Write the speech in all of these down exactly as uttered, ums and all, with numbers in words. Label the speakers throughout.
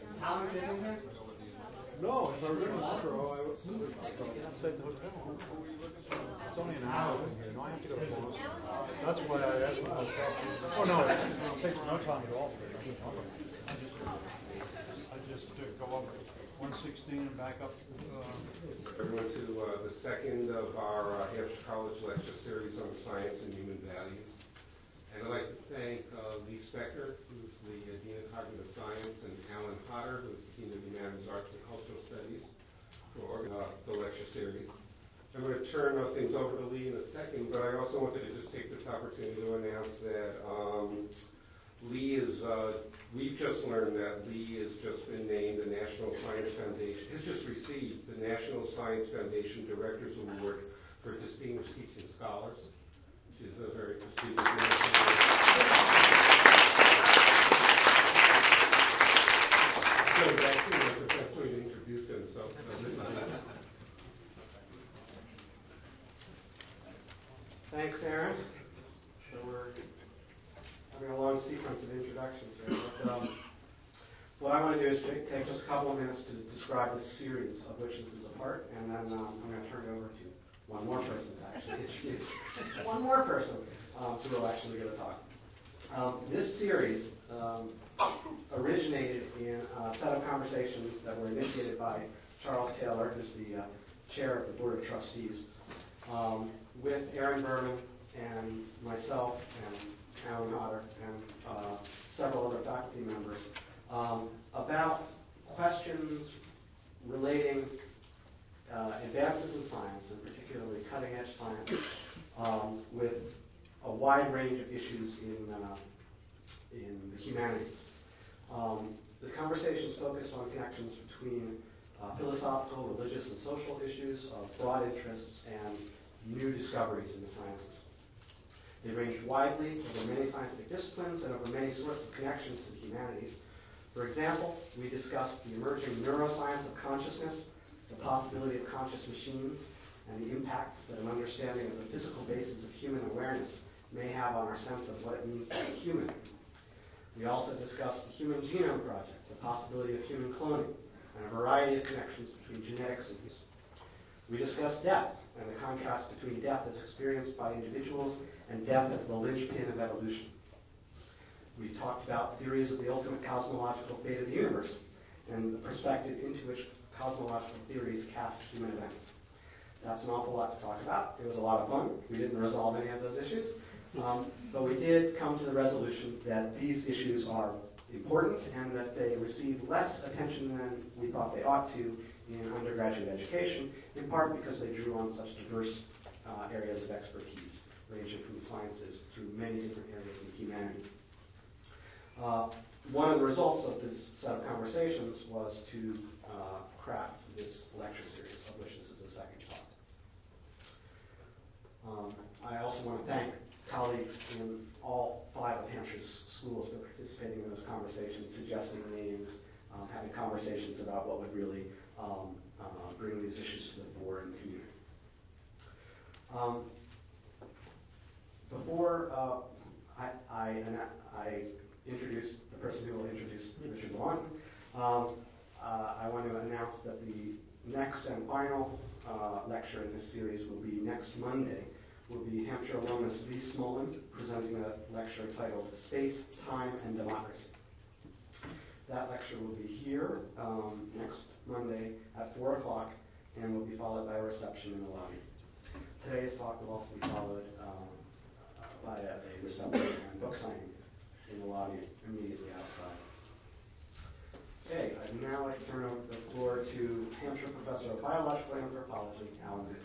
Speaker 1: Alan, did you hear?
Speaker 2: No, if I was in tomorrow, I would stay at the hotel. It's only an hour from here. No, I have to go to Boston. That's why I asked my question. Oh, no, it takes no time at all. I just, I just uh, go up one sixteen and back up. Uh,
Speaker 3: Everyone to uh, the second of our uh, Hampshire College lecture series on science and human values. And I'd like to thank uh, Lee Specker, who's the uh, Dean of Cognitive Science, and Alan Potter, who's the Dean of Humanities, Arts, and Cultural Studies, for uh, the lecture series. I'm going to turn uh, things over to Lee in a second, but I also wanted to just take this opportunity to announce that um, Lee is, uh, we've just learned that Lee has just been named the National Science Foundation, has just received the National Science Foundation Director's Award for Distinguished Teaching Scholars, which is a very prestigious national award. So actually, my professor would introduce himself. So this is
Speaker 1: Thanks, Aaron. So we're having a long sequence of introductions here. But, um, what I want to do is take, take just a couple of minutes to describe the series of which this is a part, and then um, I'm going to turn it over to one more person to actually introduce one more person um, who will actually give a talk. Um, this series um, originated in a set of conversations that were initiated by Charles Taylor, who's the uh, chair of the Board of Trustees, um, with Aaron Berman and myself and Alan Potter and uh, several other faculty members um, about questions relating uh, advances in science, and particularly cutting-edge science, um, with a wide range of issues in uh, in the humanities. Um, the conversations focused on connections between uh, philosophical, religious, and social issues of broad interests and new discoveries in the sciences. They ranged widely over many scientific disciplines and over many sorts of connections to the humanities. For example, we discussed the emerging neuroscience of consciousness, the possibility of conscious machines, and the impacts that an understanding of the physical basis of human awareness may have on our sense of what it means to be human. We also discussed the Human Genome Project, the possibility of human cloning, and a variety of connections between genetics and use. We discussed death and the contrast between death as experienced by individuals and death as the linchpin of evolution. We talked about theories of the ultimate cosmological fate of the universe and the perspective into which cosmological theories cast human events. That's an awful lot to talk about. It was a lot of fun. We didn't resolve any of those issues. Um, but we did come to the resolution that these issues are important and that they receive less attention than we thought they ought to in undergraduate education, in part because they drew on such diverse uh, areas of expertise, ranging from the sciences through many different areas of humanity. Uh, one of the results of this set of conversations was to uh, craft this lecture series, of which this is the second talk. Um, I also want to thank colleagues in all five of Hampshire's schools for participating in those conversations, suggesting names, um, having conversations about what would really um, uh, bring these issues to the fore in the community. Um, before uh, I, I, I introduce the person who will introduce Richard Vaughan, um, uh, I want to announce that the next and final uh, lecture in this series will be next Monday. Will be Hampshire alumnus Lee Smolin presenting a lecture titled Space, Time, and Democracy. That lecture will be here um, next Monday at four o'clock and will be followed by a reception in the lobby. Today's talk will also be followed um, by a, a reception and book signing in the lobby immediately outside. Okay, I'd now like to turn over the floor to Hampshire Professor of Biological Anthropology, Alan Goodman.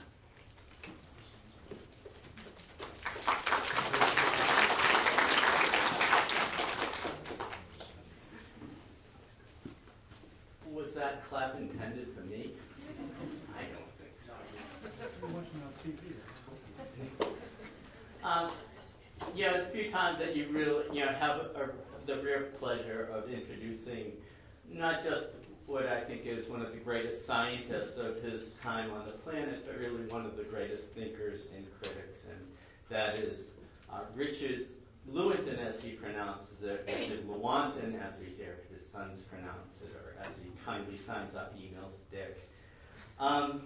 Speaker 4: Was that clap intended for me? I don't think so.
Speaker 2: We're watching on T V.
Speaker 4: Um, you know, a few times that you really, you know, have a, the rare pleasure of introducing not just what I think is one of the greatest scientists of his time on the planet, but really one of the greatest thinkers and critics, and that is uh, Richard Lewontin, as he pronounces it, Richard Lewontin, as we hear his sons pronounce it, or as he kindly signs off emails, Dick. Um,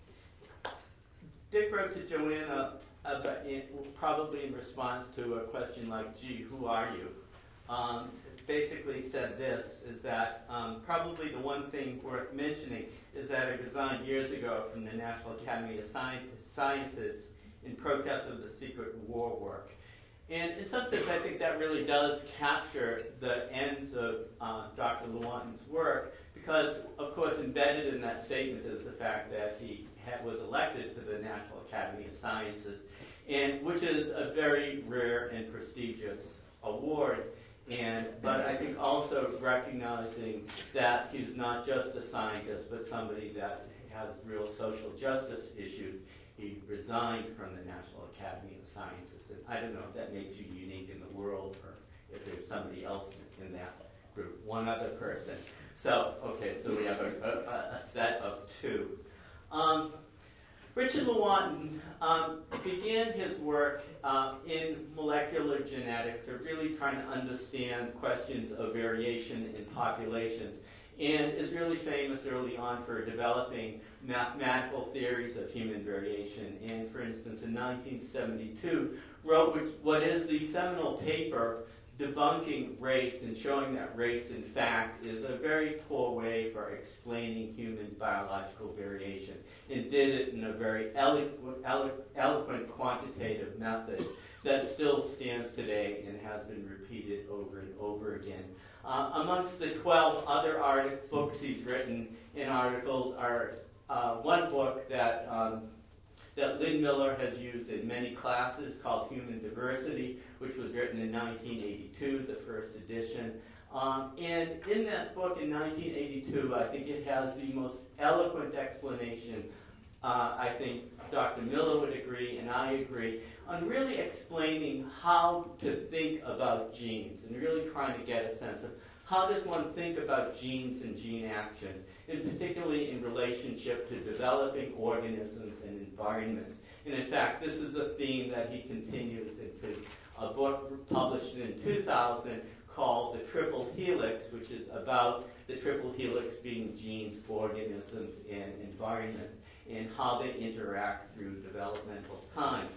Speaker 4: Dick wrote to Joanna about in, probably in response to a question like, gee, who are you? Um, basically said this, is that um, probably the one thing worth mentioning is that it resigned years ago from the National Academy of Sciences in protest of the secret war work. And in some sense, I think that really does capture the ends of uh, Doctor Lewontin's work, because, of course, embedded in that statement is the fact that he had, was elected to the National Academy of Sciences, and which is a very rare and prestigious award. And but I think also recognizing that he's not just a scientist, but somebody that has real social justice issues. He resigned from the National Academy of Sciences, and I don't know if that makes you unique in the world, or if there's somebody else in that group, one other person. So, okay, so we have a, a, a set of two. Um, Richard Lewontin um, began his work uh, in molecular genetics, or really trying to understand questions of variation in populations, and is really famous early on for developing mathematical theories of human variation. And for instance, in nineteen seventy-two, wrote which, what is the seminal paper debunking race and showing that race, in fact, is a very poor way for explaining human biological variation, and did it in a very eloquent, elo- eloquent quantitative method that still stands today and has been repeated over and over again. Uh, amongst the twelve other art- books he's written and articles are uh, one book that um, that Lynn Miller has used in many classes called Human Diversity, which was written in nineteen eighty-two, the first edition. Um, and in that book in nineteen eighty-two, I think it has the most eloquent explanation, uh, I think Doctor Miller would agree, and I agree, on really explaining how to think about genes, and really trying to get a sense of how does one think about genes and gene actions, and particularly in relationship to developing organisms and environments. And in fact, this is a theme that he continues into a book published in two thousand called The Triple Helix, which is about the triple helix being genes, organisms, and environments, and how they interact through developmental time.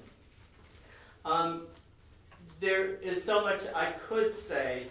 Speaker 4: Um, there is so much I could say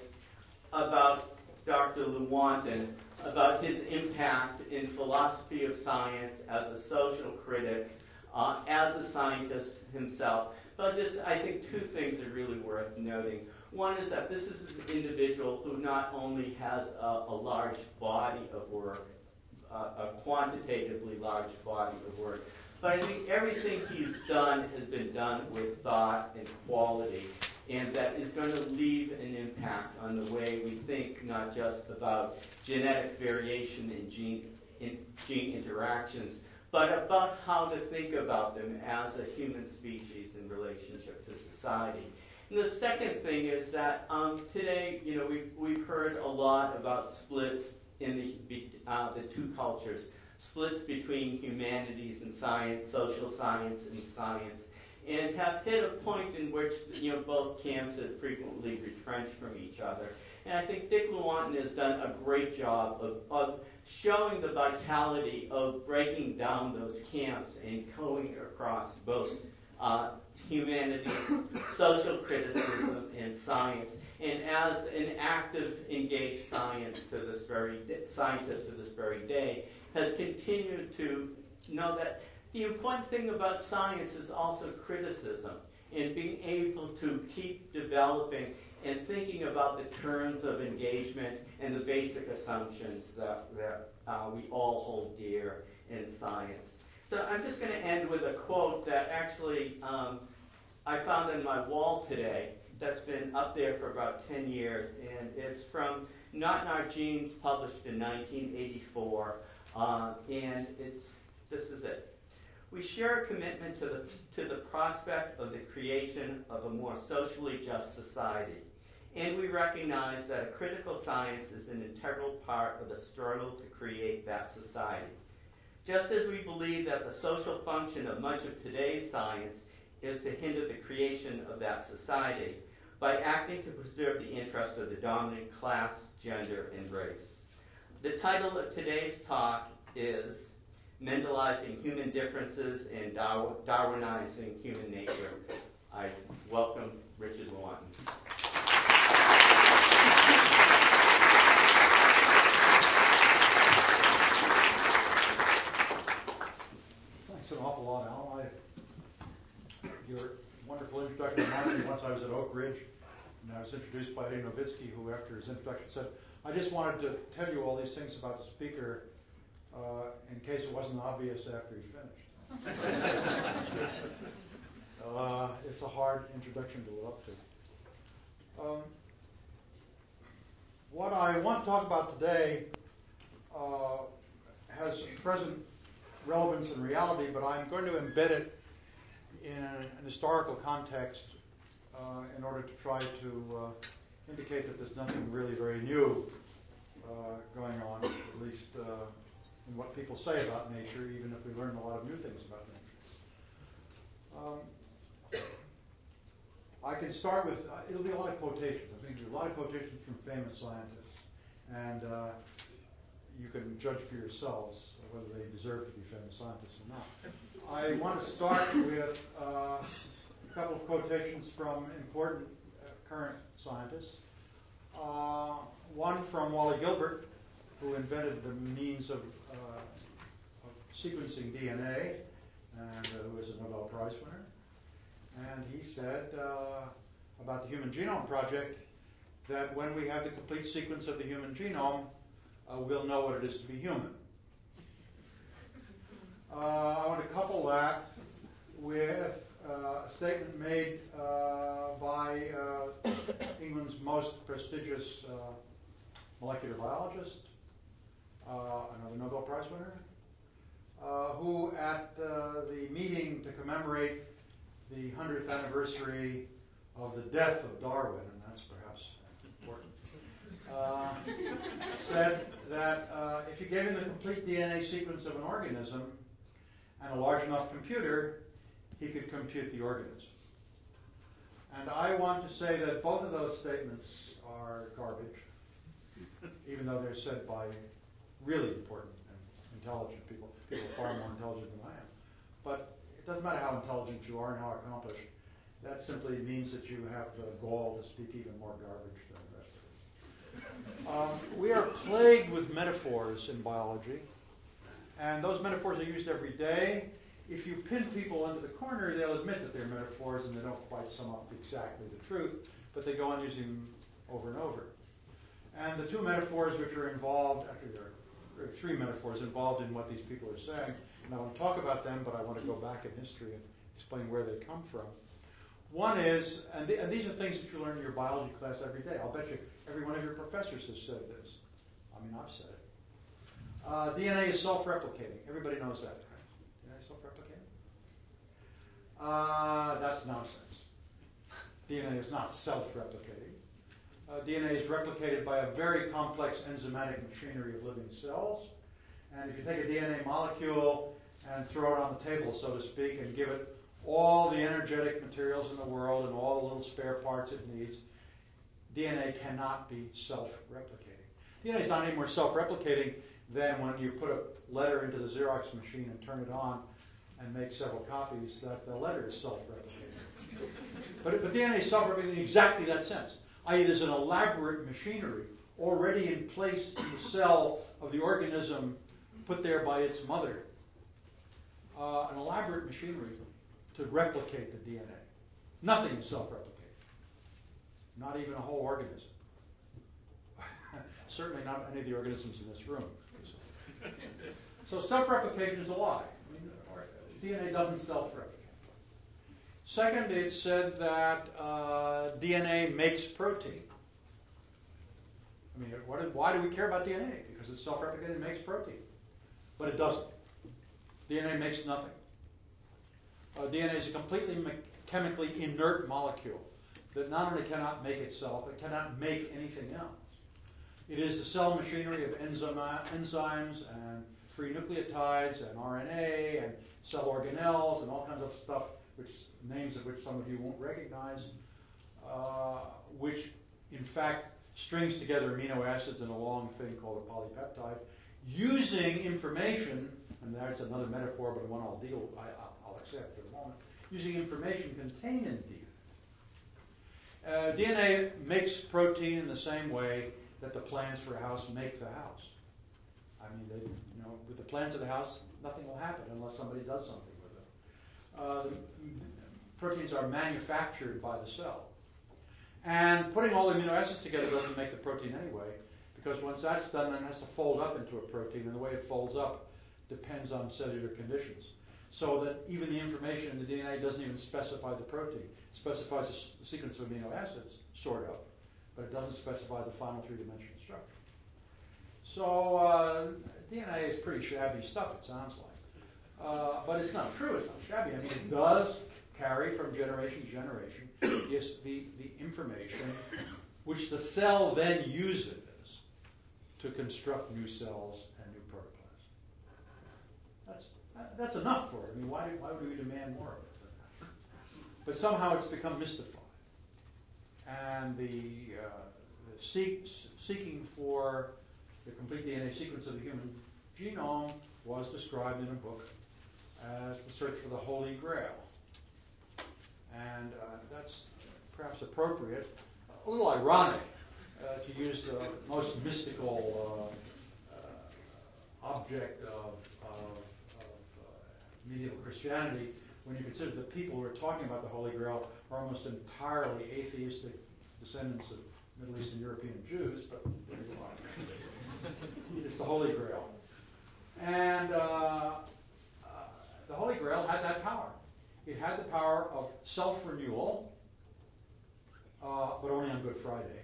Speaker 4: about Doctor Lewontin, about his impact in philosophy of science as a social critic, uh, as a scientist himself. But just, I think two things are really worth noting. One is that this is an individual who not only has a, a large body of work, uh, a quantitatively large body of work, but I think everything he's done has been done with thought and quality, and that is going to leave an impact on the way we think, not just about genetic variation in gene, in gene interactions, but about how to think about them as a human species in relationship to society. And the second thing is that um, today, you know, we've, we've heard a lot about splits in the, uh, the two cultures, splits between humanities and science, social science and science, and have hit a point in which, you know, both camps have frequently retrenched from each other. And I think Dick Lewontin has done a great job of, of showing the vitality of breaking down those camps and going across both uh, humanities, social criticism, and science. And as an active, engaged science to this very scientist to this very day, has continued to know that the important thing about science is also criticism, and being able to keep developing and thinking about the terms of engagement and the basic assumptions that, that uh, we all hold dear in science. So I'm just going to end with a quote that actually um, I found on my wall today that's been up there for about ten years, and it's from Not in Our Genes, published in nineteen eighty-four, uh, and it's this is it. We share a commitment to the, to the prospect of the creation of a more socially just society, and we recognize that a critical science is an integral part of the struggle to create that society. Just as we believe that the social function of much of today's science is to hinder the creation of that society, by acting to preserve the interest of the dominant class, gender, and race. The title of today's talk is Mendelizing Human Differences and Dar- Darwinizing Human Nature. I welcome Richard Lewontin.
Speaker 2: Thanks an awful lot, Alan. I, your wonderful introduction reminded me once I was at Oak Ridge, and I was introduced by Eddie Novitsky, who after his introduction said, I just wanted to tell you all these things about the speaker uh, in case it wasn't obvious after he finished. uh, it's a hard introduction to live up to. Um, what I want to talk about today uh, has present relevance and reality, but I'm going to embed it in an, an historical context uh, in order to try to uh, indicate that there's nothing really very new uh, going on, at least uh, in what people say about nature, even if we learn a lot of new things about nature. Um, I can start with, uh, it'll be a lot of quotations. I think there's a lot of quotations from famous scientists, and uh, you can judge for yourselves whether they deserve to be famous scientists or not. I want to start with uh, a couple of quotations from important uh, current scientists. Uh, one from Wally Gilbert, who invented the means of, uh, of sequencing D N A, and uh, who is a Nobel Prize winner. And he said uh, about the Human Genome Project that when we have the complete sequence of the human genome, uh, we'll know what it is to be human. Uh, I want to couple that with uh, a statement made uh, by uh, England's most prestigious uh, molecular biologist, uh, another Nobel Prize winner, uh, who at uh, the meeting to commemorate the hundredth anniversary of the death of Darwin, and that's perhaps important, uh, said that uh, if you gave him the complete D N A sequence of an organism and a large enough computer, he could compute the organism. And I want to say that both of those statements are garbage, even though they're said by really important and intelligent people, people far more intelligent than I am. But it doesn't matter how intelligent you are and how accomplished. That simply means that you have the gall to speak even more garbage than the rest of us. Um, we are plagued with metaphors in biology, and those metaphors are used every day. If you pin people into the corner, they'll admit that they're metaphors and they don't quite sum up exactly the truth, but they go on using them over and over. And the two metaphors which are involved, actually there are three metaphors involved in what these people are saying, and I want to talk about them, but I want to go back in history and explain where they come from. One is, and, the, and these are things that you learn in your biology class every day. I'll bet you every one of your professors has said this. I mean, I've said it. Uh, D N A is self-replicating. Everybody knows that, right? D N A is self-replicating? Uh, that's nonsense. D N A is not self-replicating. Uh, D N A is replicated by a very complex enzymatic machinery of living cells. And if you take a D N A molecule and throw it on the table, so to speak, and give it all the energetic materials in the world and all the little spare parts it needs, D N A cannot be self-replicating. D N A is not any more self-replicating than when you put a letter into the Xerox machine and turn it on and make several copies, that the letter is self-replicating. but, but D N A is self-replicating in exactly that sense, that is there's an elaborate machinery already in place in the cell of the organism put there by its mother. Uh, an elaborate machinery to replicate the D N A. Nothing is self-replicating. Not even a whole organism. Certainly not any of the organisms in this room. So self-replication is a lie. I mean, D N A doesn't self-replicate. Second, it said that uh, D N A makes protein. I mean, what is, why do we care about D N A? Because it's self-replicating and makes protein. But it doesn't. D N A makes nothing. Uh, D N A is a completely me- chemically inert molecule that not only cannot make itself, but cannot make anything else. It is the cell machinery of enzyme, enzymes and free nucleotides and R N A and cell organelles and all kinds of stuff, which names of which some of you won't recognize. uh, which in fact strings together amino acids in a long thing called a polypeptide, using information, and that's another metaphor, but one I'll deal, I, I'll accept for the moment, using information contained in D N A. Uh, D N A makes protein in the same way that the plans for a house make the house. I mean, they, you know, with the plans of the house, nothing will happen unless somebody does something with them. Uh, the proteins are manufactured by the cell. And putting all the amino acids together doesn't make the protein anyway, because once that's done, then it has to fold up into a protein, and the way it folds up depends on cellular conditions. So that even the information in the D N A doesn't even specify the protein. It specifies a s- sequence of amino acids, sort of, but it doesn't specify the final three-dimensional structure. So uh, D N A is pretty shabby stuff, it sounds like. Uh, but it's not true, it's not shabby. I mean, it does carry from generation to generation is the, the information which the cell then uses to construct new cells and new protoplasm. That's, that's enough for it. I mean, why, why would we demand more of it? But somehow it's become mystified. And the, uh, the seek, seeking for the complete D N A sequence of the human genome was described in a book as the search for the Holy Grail. And uh, that's perhaps appropriate, a little ironic, uh, to use the most mystical uh, uh, object of, of, of uh, medieval Christianity, when you consider the people who are talking about the Holy Grail are almost entirely atheistic descendants of Middle Eastern European Jews, but there you are. It's the Holy Grail. And uh, uh, the Holy Grail had that power. It had the power of self-renewal, uh, but only on Good Friday.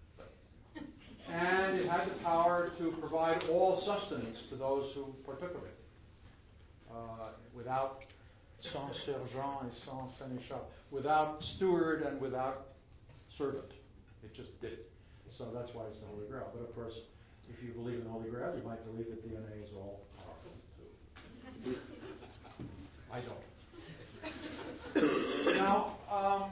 Speaker 2: And it had the power to provide all sustenance to those who partook of it, uh, without sans sergent and sans sénéchal, without steward and without servant. It just did it. So that's why it's the Holy Grail. But of course, if you believe in the Holy Grail, you might believe that D N A is all powerful too. I don't. Now, um,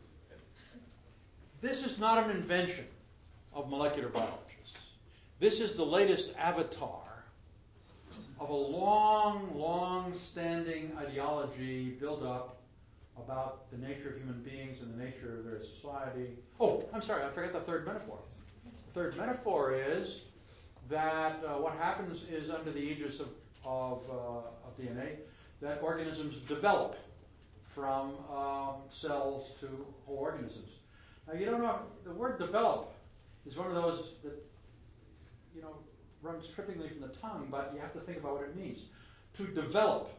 Speaker 2: this is not an invention of molecular biologists. This is the latest avatar of a long, long-standing ideology built up about the nature of human beings and the nature of their society. Oh, I'm sorry, I forgot the third metaphor. The third metaphor is that uh, what happens is under the aegis of, of, uh, of D N A, that organisms develop from um, cells to whole organisms. Now, you don't know, the word develop is one of those that, you know, runs trippingly from the tongue, but you have to think about what it means. To develop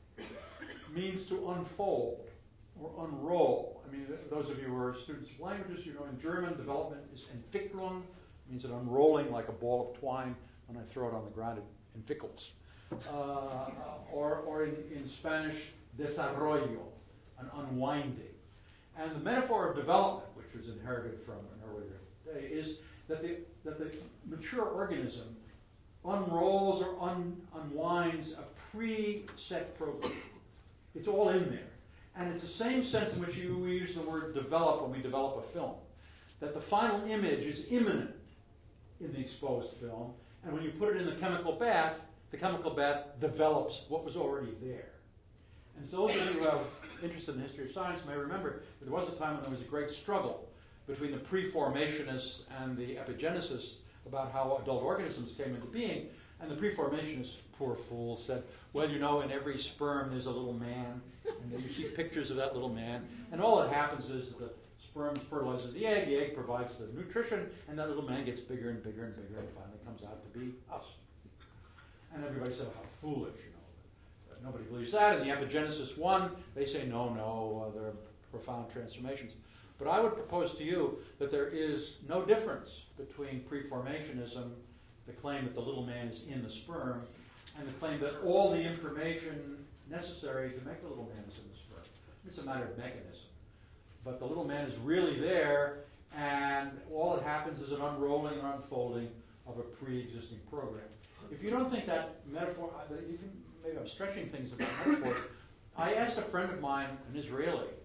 Speaker 2: means to unfold or unroll. I mean, those of you who are students of languages, you know, in German, development is Entwicklung, means an unrolling like a ball of twine. When I throw it on the ground, it entwickles. Uh, or or in, in Spanish, desarrollo, an unwinding. And the metaphor of development, which was inherited from an earlier day, is that the, that the mature organism unrolls or un, unwinds a pre-set program. It's all in there. And it's the same sense in which you, we use the word develop when we develop a film. That the final image is imminent in the exposed film, and when you put it in the chemical bath, the chemical bath develops what was already there. And so those of you who have interest in the history of science may remember that there was a time when there was a great struggle between the pre-formationists and the epigeneticists about how adult organisms came into being. And the pre-formationists, poor fools, said, well, you know, in every sperm there's a little man, and then you see pictures of that little man, and all that happens is the sperm fertilizes the egg, the egg provides the nutrition, and that little man gets bigger and bigger and bigger, and finally comes out to be us. And everybody said, how foolish, you know. But nobody believes that. And the epigeneticists won. They say, no, no, uh, there are profound transformations. But I would propose to you that there is no difference between pre-formationism, the claim that the little man is in the sperm, and the claim that all the information necessary to make the little man is in the sperm. It's a matter of mechanism. But the little man is really there, and all that happens is an unrolling or unfolding of a pre-existing program. If you don't think that metaphor, that you can, maybe I'm stretching things about metaphors. I asked a friend of mine, an Israeli,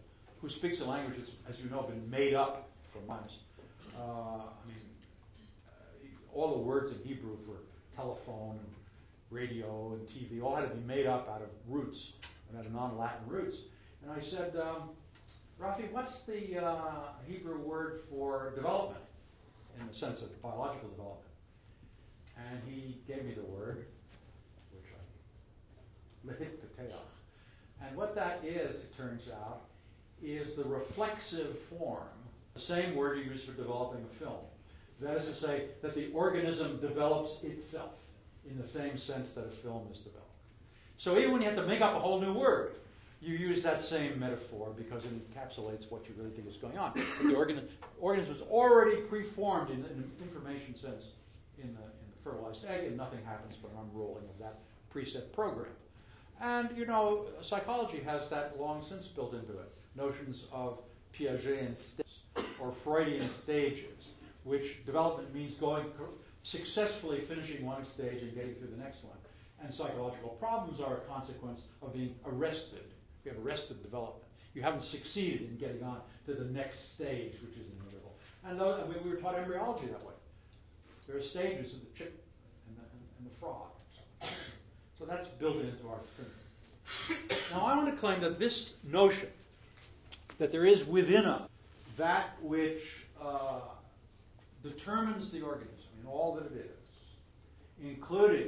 Speaker 2: who speaks a language that's, as you know, been made up for months. Uh, I mean, uh, all the words in Hebrew for telephone and radio and T V all had to be made up out of roots and out of non-Latin roots. And I said, um, Rafi, what's the uh, Hebrew word for development in the sense of biological development? And he gave me the word, which I lehit pateo. And what that is, it turns out, is the reflexive form, the same word you use for developing a film. That is to say that the organism develops itself in the same sense that a film is developed. So even when you have to make up a whole new word, you use that same metaphor because it encapsulates what you really think is going on. But the organ, organism is already preformed in an information sense in the, in the fertilized egg, and nothing happens but an unrolling of that preset program. And, you know, psychology has that long since built into it. Notions of Piagetian stages or Freudian stages, which development means going successfully finishing one stage and getting through the next one. And psychological problems are a consequence of being arrested. You have arrested development. You haven't succeeded in getting on to the next stage, which is in the middle. And those, I mean, we were taught embryology that way. There are stages of the chick and the, and the frog. So that's built into our thinking. Now, I want to claim that this notion that there is within us that which uh, determines the organism in all that it is, including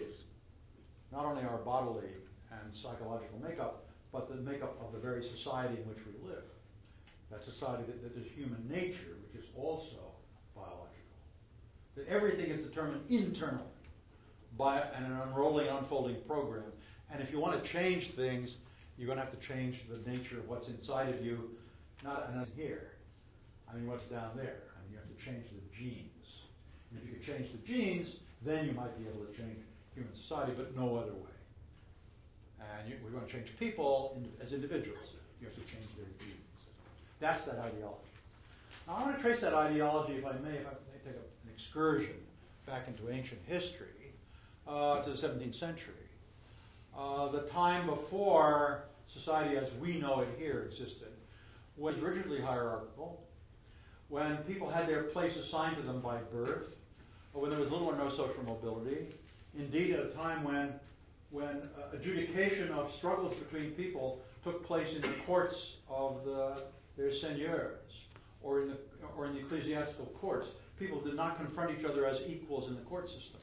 Speaker 2: not only our bodily and psychological makeup, but the makeup of the very society in which we live. That society that, that is human nature, which is also biological. That everything is determined internally by an unrolling, unfolding program. And if you want to change things, you're going to have to change the nature of what's inside of you, not and here. I mean, what's down there. I mean, you have to change the genes. And if you could change the genes, then you might be able to change human society, but no other way. And you, we're going to change people in, as individuals. You have to change their genes. That's that ideology. Now, I want to trace that ideology, if I may, if I may take a, an excursion back into ancient history, uh, to the seventeenth century. Uh, the time before society as we know it here existed was rigidly hierarchical, when people had their place assigned to them by birth, or when there was little or no social mobility. Indeed, at a time when when uh, adjudication of struggles between people took place in the courts of the, their seigneurs, or in the or in the ecclesiastical courts. People did not confront each other as equals in the court system.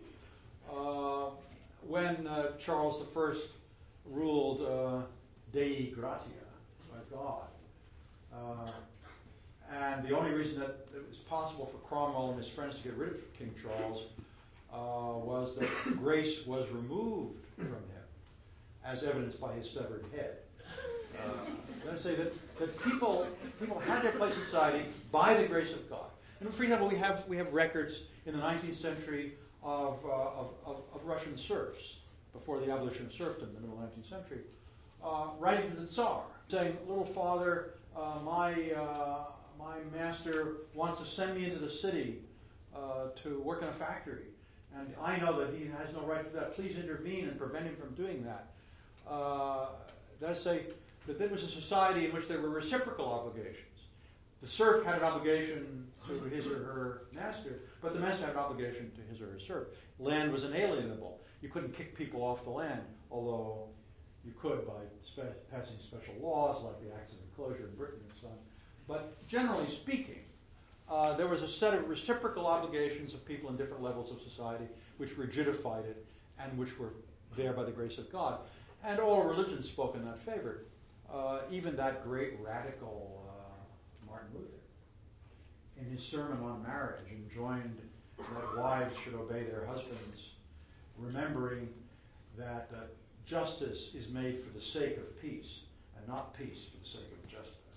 Speaker 2: Uh, when uh, Charles the First ruled uh, Dei Gratia, by God, uh, and the only reason that it was possible for Cromwell and his friends to get rid of King Charles uh, was that grace was removed from him, as evidenced by his severed head. Uh, I'm going to say that, that people people had their place in society by the grace of God. And for example, we have we have records in the nineteenth century of, uh, of, of, of Russian serfs, before the abolition of serfdom in the middle of the nineteenth century, uh, writing to the Tsar, saying, "Little father, uh, my uh, my master wants to send me into the city uh, to work in a factory. And I know that he has no right to do that. Please intervene and prevent him from doing that." Uh, that's say that there was a society in which there were reciprocal obligations. The serf had an obligation to his or her master, but the master had an obligation to his or her serf. Land was inalienable. You couldn't kick people off the land, although you could by spe- passing special laws like the Acts of Enclosure in Britain and so on. But generally speaking, Uh, there was a set of reciprocal obligations of people in different levels of society which rigidified it and which were there by the grace of God. And all religions spoke in that favor. Uh, even that great radical uh, Martin Luther, in his sermon on marriage, enjoined that wives should obey their husbands, remembering that uh, justice is made for the sake of peace and not peace for the sake of justice.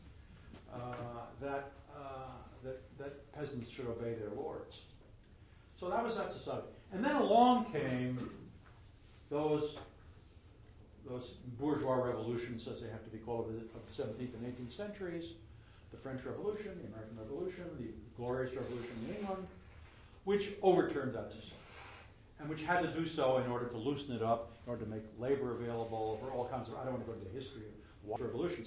Speaker 2: Uh, that uh, That, that peasants should obey their lords. So that was that society. And then along came those, those bourgeois revolutions, as they have to be called, of the, of the seventeenth and eighteenth centuries, the French Revolution, the American Revolution, the Glorious Revolution in England, which overturned that society, and which had to do so in order to loosen it up, in order to make labor available, for all kinds of, I don't want to go into the history of revolutions,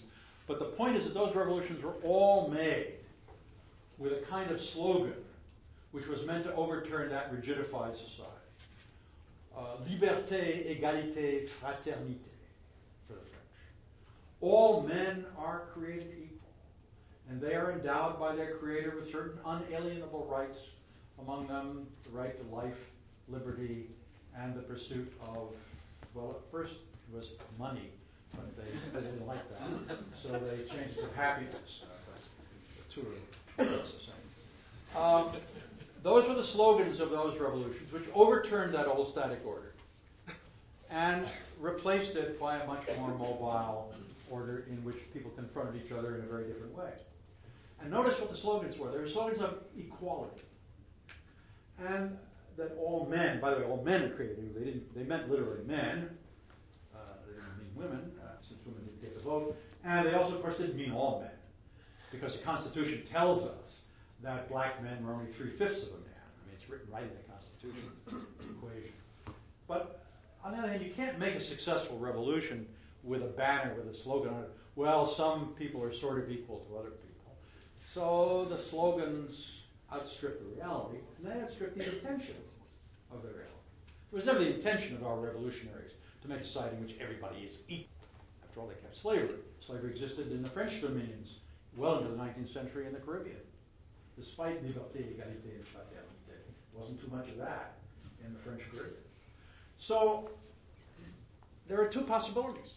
Speaker 2: But the point is that those revolutions were all made with a kind of slogan which was meant to overturn that rigidified society. Uh, Liberté, égalité, fraternité, for the French. All men are created equal, and they are endowed by their Creator with certain unalienable rights, among them the right to life, liberty, and the pursuit of, well, at first it was money, but they, they didn't like that, so they changed it to happiness. The two are the same. Um, those were the slogans of those revolutions, which overturned that old static order and replaced it by a much more mobile order in which people confronted each other in a very different way. And notice what the slogans were. They were slogans of equality. And that all men, by the way, all men are created equal. They didn't, they meant literally men. Uh, they didn't mean women, uh, since women didn't get the vote. And they also, of course, didn't mean all men, because the Constitution tells us that black men were only three-fifths of a man. I mean, it's written right in the Constitution equation. But on the other hand, you can't make a successful revolution with a banner with a slogan on it. Well, some people are sort of equal to other people. So the slogans outstrip the reality, and they outstrip the intentions of the reality. It was never the intention of our revolutionaries to make a society in which everybody is equal. After all, they kept slavery. Slavery existed in the French dominions well into the nineteenth century in the Caribbean, despite liberté, égalité, and fraternité. There wasn't too much of that in the French Caribbean. So there are two possibilities.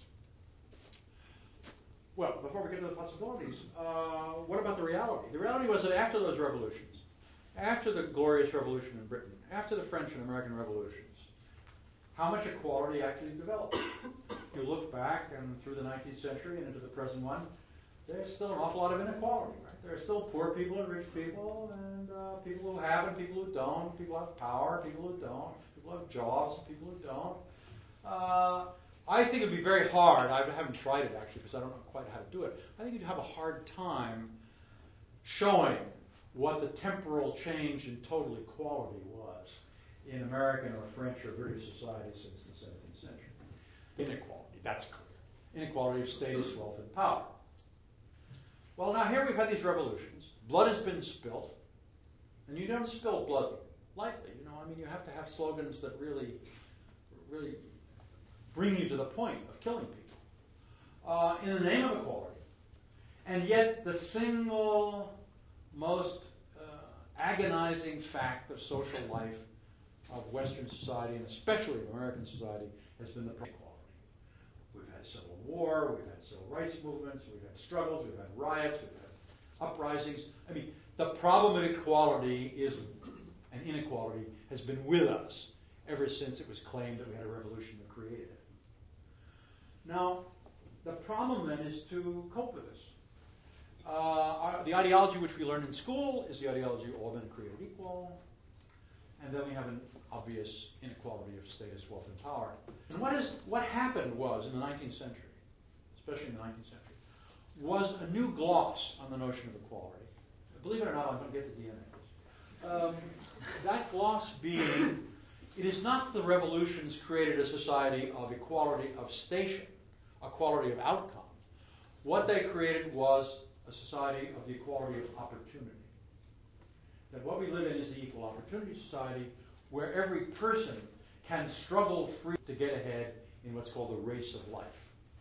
Speaker 2: Well, before we get to the possibilities, uh, what about the reality? The reality was that after those revolutions, after the Glorious Revolution in Britain, after the French and American revolutions, how much equality actually developed? If you look back and through the nineteenth century and into the present one, there's still an awful lot of inequality. Right? There are still poor people and rich people, and uh, people who have and people who don't. People who have power, people who don't. People who have jobs and people who don't. Uh, I think it would be very hard. I haven't tried it actually because I don't know quite how to do it. I think you'd have a hard time showing what the temporal change in total equality was in American or French or British society since the seventeenth century. Inequality, that's clear. Inequality of status, wealth, and power. Well, now here we've had these revolutions. Blood has been spilt, and you don't spill blood lightly. You know, I mean, you have to have slogans that really, really bring you to the point of killing people uh, in the name of equality. And yet, the single most uh, agonizing fact of social life of Western society, and especially of American society, has been the inequality. We've had civil war, we've had civil rights movements, we've had struggles, we've had riots, we've had uprisings. I mean, the problem of equality is, and inequality has been with us ever since it was claimed that we had a revolution that created it. Now, the problem then is to cope with this. Uh, our, the ideology which we learn in school is the ideology all men created equal, and then we have an obvious inequality of status, wealth, and power. And what is what happened was in the nineteenth century, especially in the nineteenth century, was a new gloss on the notion of equality. Believe it or not, I'm going to get to D N A. Um, that gloss being, it is not that the revolutions created a society of equality of station, equality of outcome. What they created was a society of the equality of opportunity. That what we live in is the equal opportunity society where every person can struggle free to get ahead in what's called the race of life.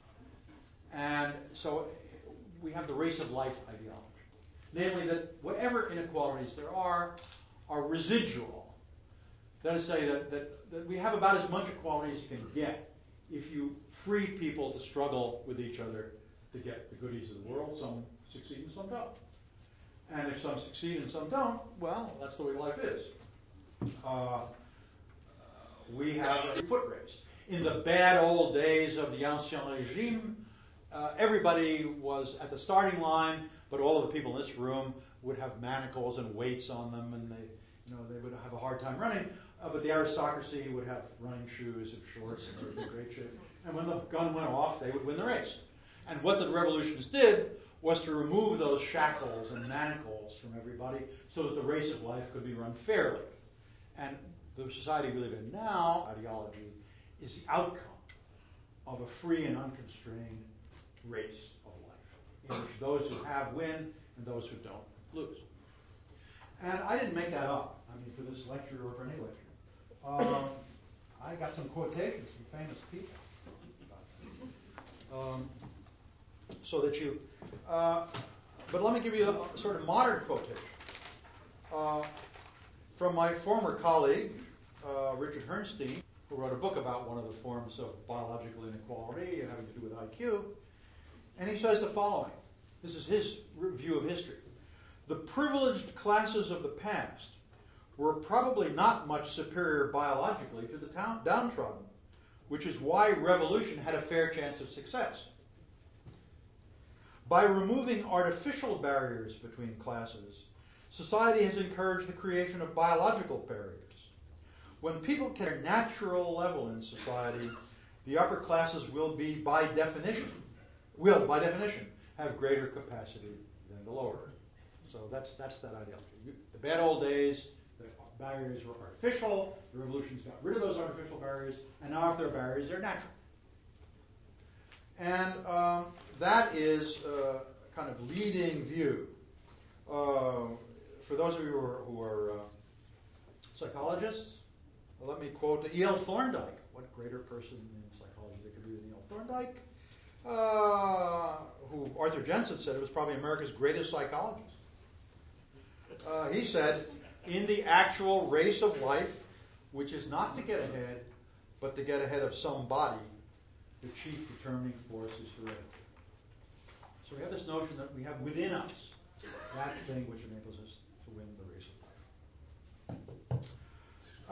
Speaker 2: And so we have the race of life ideology. Namely that whatever inequalities there are, are residual. That is to say that, that, that we have about as much equality as you can get if you free people to struggle with each other to get the goodies of the world. Some succeed and some don't. And if some succeed and some don't, well, that's the way life is. Uh, we have a foot race. In the bad old days of the Ancien Régime, uh, everybody was at the starting line, but all of the people in this room would have manacles and weights on them, and they, you know, they would have a hard time running. Uh, but the aristocracy would have running shoes and shorts, and they would be in great shape. And when the gun went off, they would win the race. And what the revolutions did was to remove those shackles and manacles from everybody so that the race of life could be run fairly. And the society we live in now, ideology, is the outcome of a free and unconstrained race of life in which those who have win and those who don't lose. And I didn't make that up, I mean, for this lecture or for any lecture. Um, I got some quotations from famous people. Um, so that you, uh, but let me give you a, a sort of modern quotation. Uh, from my former colleague, uh, Richard Herrnstein, who wrote a book about one of the forms of biological inequality having to do with I Q. And he says the following. This is his view of history. The privileged classes of the past were probably not much superior biologically to the town, downtrodden, which is why revolution had a fair chance of success. By removing artificial barriers between classes, society has encouraged the creation of biological barriers. When people get their natural level in society, the upper classes will be, by definition, will, by definition, have greater capacity than the lower. So that's that's that ideology. You, the bad old days, the barriers were artificial. The revolutions got rid of those artificial barriers, and now if they're barriers, they're natural. And um, that is a kind of leading view. Uh, for those of you who are, who are uh, psychologists, let me quote E L Thorndike. What greater person in psychology there could be than E L Thorndike? Uh, who Arthur Jensen said was probably America's greatest psychologist. Uh, he said, in the actual race of life, which is not to get ahead, but to get ahead of somebody, the chief determining force is heredity. So we have this notion that we have within us that thing which enables us to win the race of life. Uh,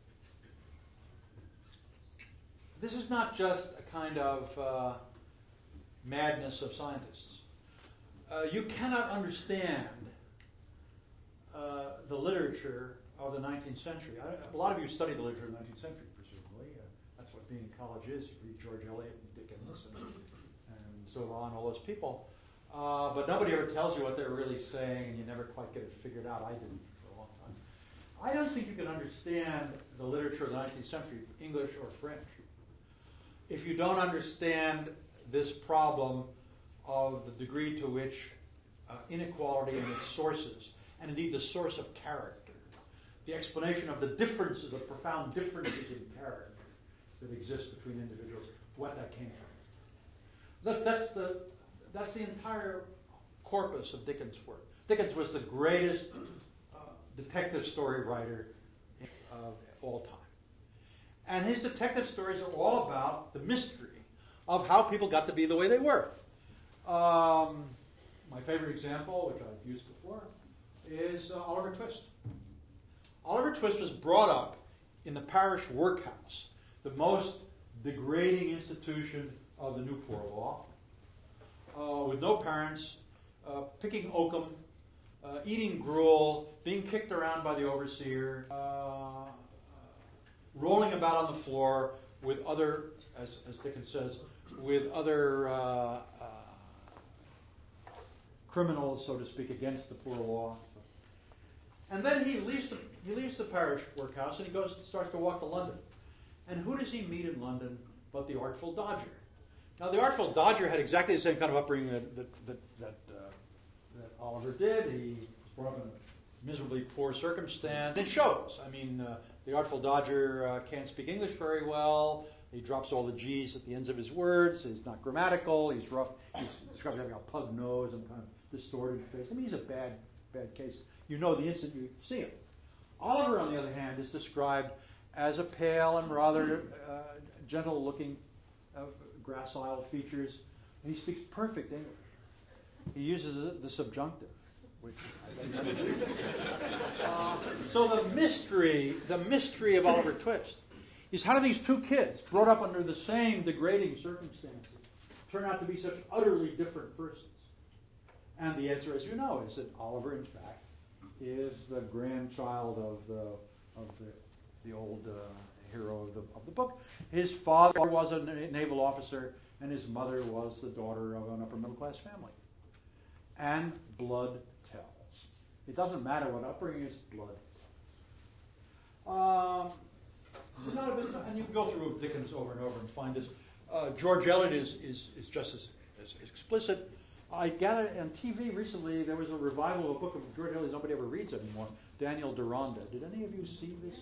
Speaker 2: this is not just a kind of uh, madness of scientists. Uh, you cannot understand uh, the literature of the nineteenth century. I, a lot of you study the literature of the nineteenth century, presumably. Uh, that's what being in college is. You read George Eliot and Dickens and, and Zola and all those people. Uh, but nobody ever tells you what they're really saying, and you never quite get it figured out. I didn't for a long time. I don't think you can understand the literature of the nineteenth century, English or French, if you don't understand this problem of the degree to which uh, inequality and its sources, and indeed the source of character, the explanation of the differences, the profound differences in character that exist between individuals, what that came from. Look, that's the That's the entire corpus of Dickens' work. Dickens was the greatest uh, detective story writer of all time. And his detective stories are all about the mystery of how people got to be the way they were. Um, my favorite example, which I've used before, is uh, Oliver Twist. Oliver Twist was brought up in the parish workhouse, the most degrading institution of the New Poor Law. Uh, with no parents, uh, picking oakum, uh, eating gruel, being kicked around by the overseer, uh, uh, rolling about on the floor with other, as, as Dickens says, with other uh, uh, criminals, so to speak, against the poor law. And then he leaves the he leaves the parish workhouse and he goes starts to walk to London. And who does he meet in London but the Artful Dodger? Now, the Artful Dodger had exactly the same kind of upbringing that, that, that, that, uh, that Oliver did. He was brought up in a miserably poor circumstance. It shows. I mean, uh, the Artful Dodger uh, can't speak English very well. He drops all the G's at the ends of his words. He's not grammatical. He's rough. He's described as having a pug nose and kind of distorted face. I mean, he's a bad, bad case. You know the instant you see him. Oliver, on the other hand, is described as a pale and rather uh, gentle-looking uh, gracile features, and he speaks perfect English. He uses the, the subjunctive, which I never do. Uh, so the mystery, the mystery of Oliver Twist is how do these two kids, brought up under the same degrading circumstances, turn out to be such utterly different persons? And the answer, as you know, is that Oliver, in fact, is the grandchild of the of the the old uh, hero of the of the book. His father was a naval officer, and his mother was the daughter of an upper middle class family. And blood tells. It doesn't matter what upbringing is, blood. Um, not a bit, and you can go through Dickens over and over and find this. Uh, George Eliot is is is just as, as explicit. I gather on T V recently there was a revival of a book of George Eliot nobody ever reads anymore, Daniel Deronda. Did any of you see this?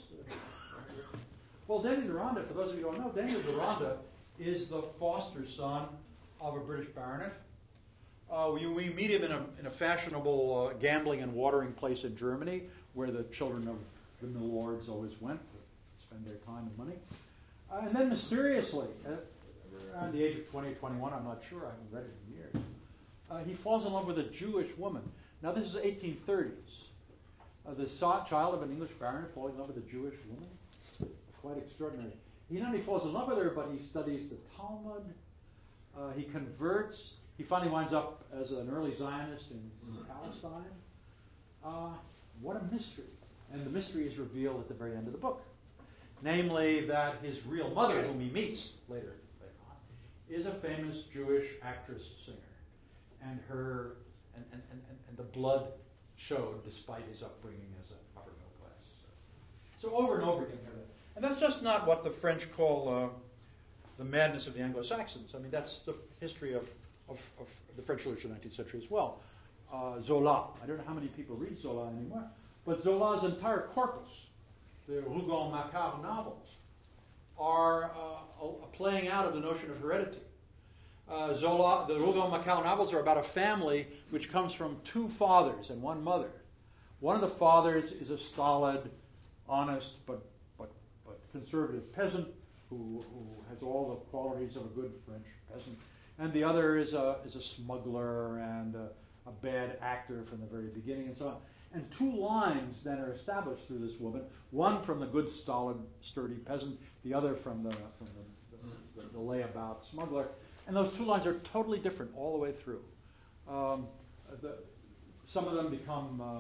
Speaker 2: Well, Daniel Deronda, for those of you who don't know, Daniel Deronda is the foster son of a British baronet. Uh, we, we meet him in a, in a fashionable uh, gambling and watering place in Germany, where the children of the milords always went to spend their time and money. Uh, and then mysteriously, at around the age of twenty or twenty-one, I'm not sure, I haven't read it in years, uh, he falls in love with a Jewish woman. Now this is eighteen thirties. Uh, the so- child of an English baronet falling in love with a Jewish woman? Quite extraordinary. He not only falls in love with her, but he studies the Talmud. Uh, he converts. He finally winds up as an early Zionist in, in Palestine. Uh, what a mystery. And the mystery is revealed at the very end of the book. Namely, that his real mother, whom he meets later, later on, is a famous Jewish actress singer. And her, and, and, and, and the blood showed despite his upbringing as an upper middle class. So, so over and over again. And that's just not what the French call uh, the madness of the Anglo-Saxons. I mean, that's the history of, of, of the French literature of the nineteenth century as well. Uh, Zola. I don't know how many people read Zola anymore, but Zola's entire corpus, the Rougon-Macquart novels, are uh, a playing out of the notion of heredity. Uh, Zola, the Rougon-Macquart novels are about a family which comes from two fathers and one mother. One of the fathers is a stolid, honest, but conservative peasant who, who has all the qualities of a good French peasant, and the other is a is a smuggler and a, a bad actor from the very beginning, and so on. And two lines then are established through this woman: one from the good, stolid, sturdy peasant, the other from the from the, the, the layabout smuggler. And those two lines are totally different all the way through. Um, the, some of them become uh, uh,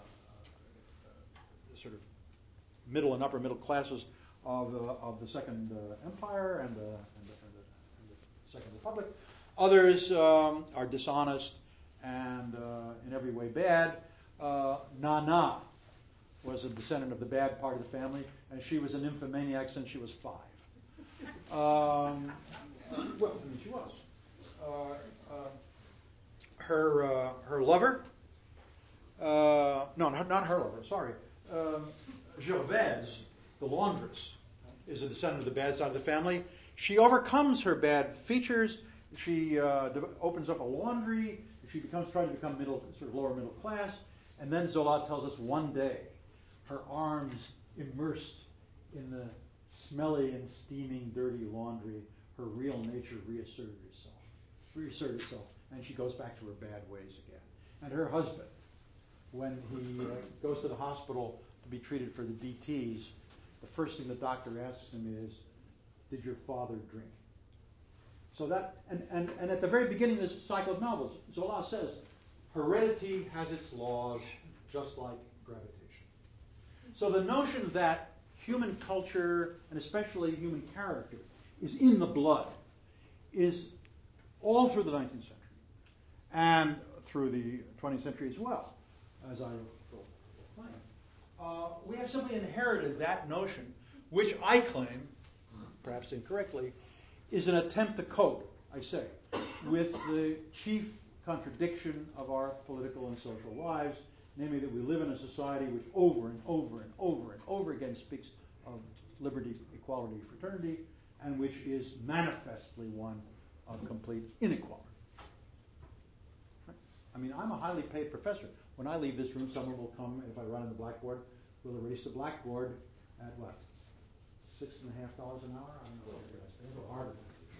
Speaker 2: uh, sort of middle and upper middle classes of the, of the Second uh, Empire and the, and, the, and, the, and the Second Republic. Others um, are dishonest and uh, in every way bad. Uh, Nana was a descendant of the bad part of the family, and she was an nymphomaniac since she was five. Um, well, I mean, she was. Uh, uh, her uh, her lover, uh, no, not, not her lover, sorry. Um, Gervaise, the laundress, is a descendant of the bad side of the family. She overcomes her bad features. She uh, de- opens up a laundry. She becomes trying to become middle, sort of lower middle class. And then Zola tells us one day, her arms immersed in the smelly and steaming, dirty laundry, her real nature reasserted itself, reasserted itself, and she goes back to her bad ways again. And her husband, when he uh, goes to the hospital to be treated for the D Ts, the first thing the doctor asks him is, "Did your father drink?" So that, and, and, and at the very beginning of this cycle of novels, Zola says, heredity has its laws, just like gravitation. So the notion that human culture, and especially human character, is in the blood, is all through the nineteenth century, and through the twentieth century as well, as I will explain. Uh, we have simply inherited that notion, which I claim, perhaps incorrectly, is an attempt to cope, I say, with the chief contradiction of our political and social lives, namely that we live in a society which over and over and over and over again speaks of liberty, equality, fraternity, and which is manifestly one of complete inequality. Right? I mean, I'm a highly paid professor. When I leave this room, someone will come, and if I run on the blackboard, will erase the blackboard at what? Six and a half dollars an hour? I don't know what it is. They have a hard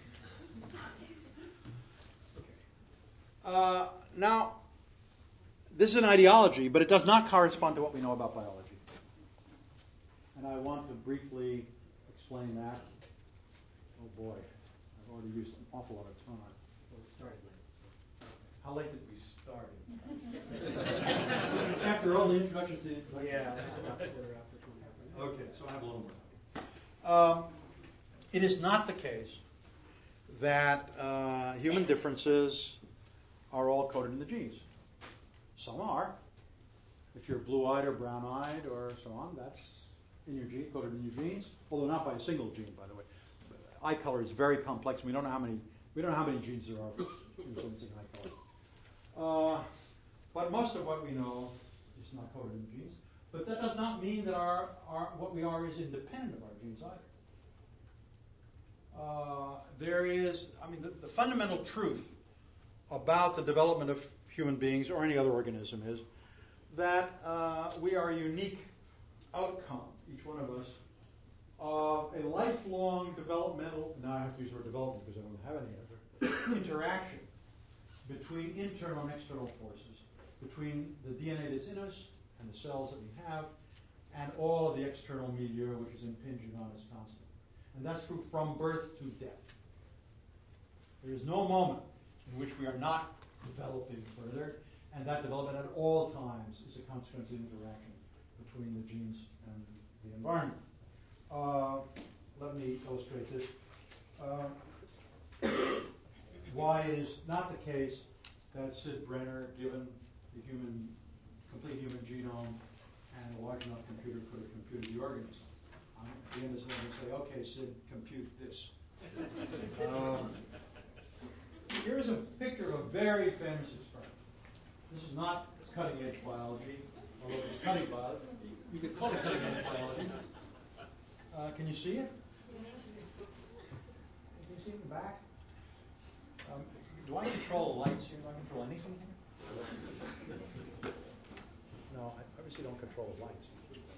Speaker 2: Okay. Uh, now, this is an ideology, but it does not correspond to what we know about biology. And I want to briefly explain that. Oh boy, I've already used an awful lot of time.
Speaker 5: Well, it started late.
Speaker 2: How late did we start? After all the introductions to the introduction?
Speaker 5: Yeah, about a quarter after twenty.
Speaker 2: Okay, so I have a little more. Um, it is not the case that uh, human differences are all coded in the genes. Some are. If you're blue-eyed or brown-eyed or so on, that's in your gene, coded in your genes, although not by a single gene, by the way. Eye color is very complex. We don't know how many. We don't know how many genes there are influencing eye color. Uh, but most of what we know is not coded in genes. But that does not mean that our, our what we are is independent of our genes either. Uh, there is, I mean, the, the fundamental truth about the development of human beings or any other organism is that uh, we are a unique outcome, each one of us, of a lifelong developmental, now I have to use the word development because I don't have any other, interaction between internal and external forces, between the D N A that's in us and the cells that we have, and all of the external milieu which is impinging on us constantly. And that's true from birth to death. There is no moment in which we are not developing further, and that development at all times is a consequence of interaction between the genes and the environment. Uh, let me illustrate this. Uh, why it is not the case that Sid Brenner, given the human, complete human genome and a large enough computer, could have computed the organism. Um, at the end of this, let me say, okay, Sid, compute this. um, here's a picture of a very famous experiment. This is not cutting-edge biology, although it's cutting biology. You could call it cutting-edge biology. Uh, can you see it? Can you see it in the back? Um, do I control the lights here? Do I control anything here? No, I obviously don't control the lights.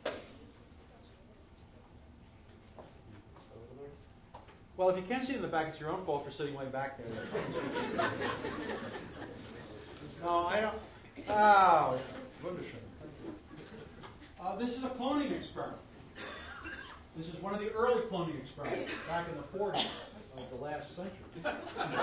Speaker 2: Well, if you can't see it in the back, it's your own fault for sitting way back there. No, I don't. Oh, wunderschön. Uh, this is a cloning experiment. This is one of the early cloning experiments back in the forties of the last century.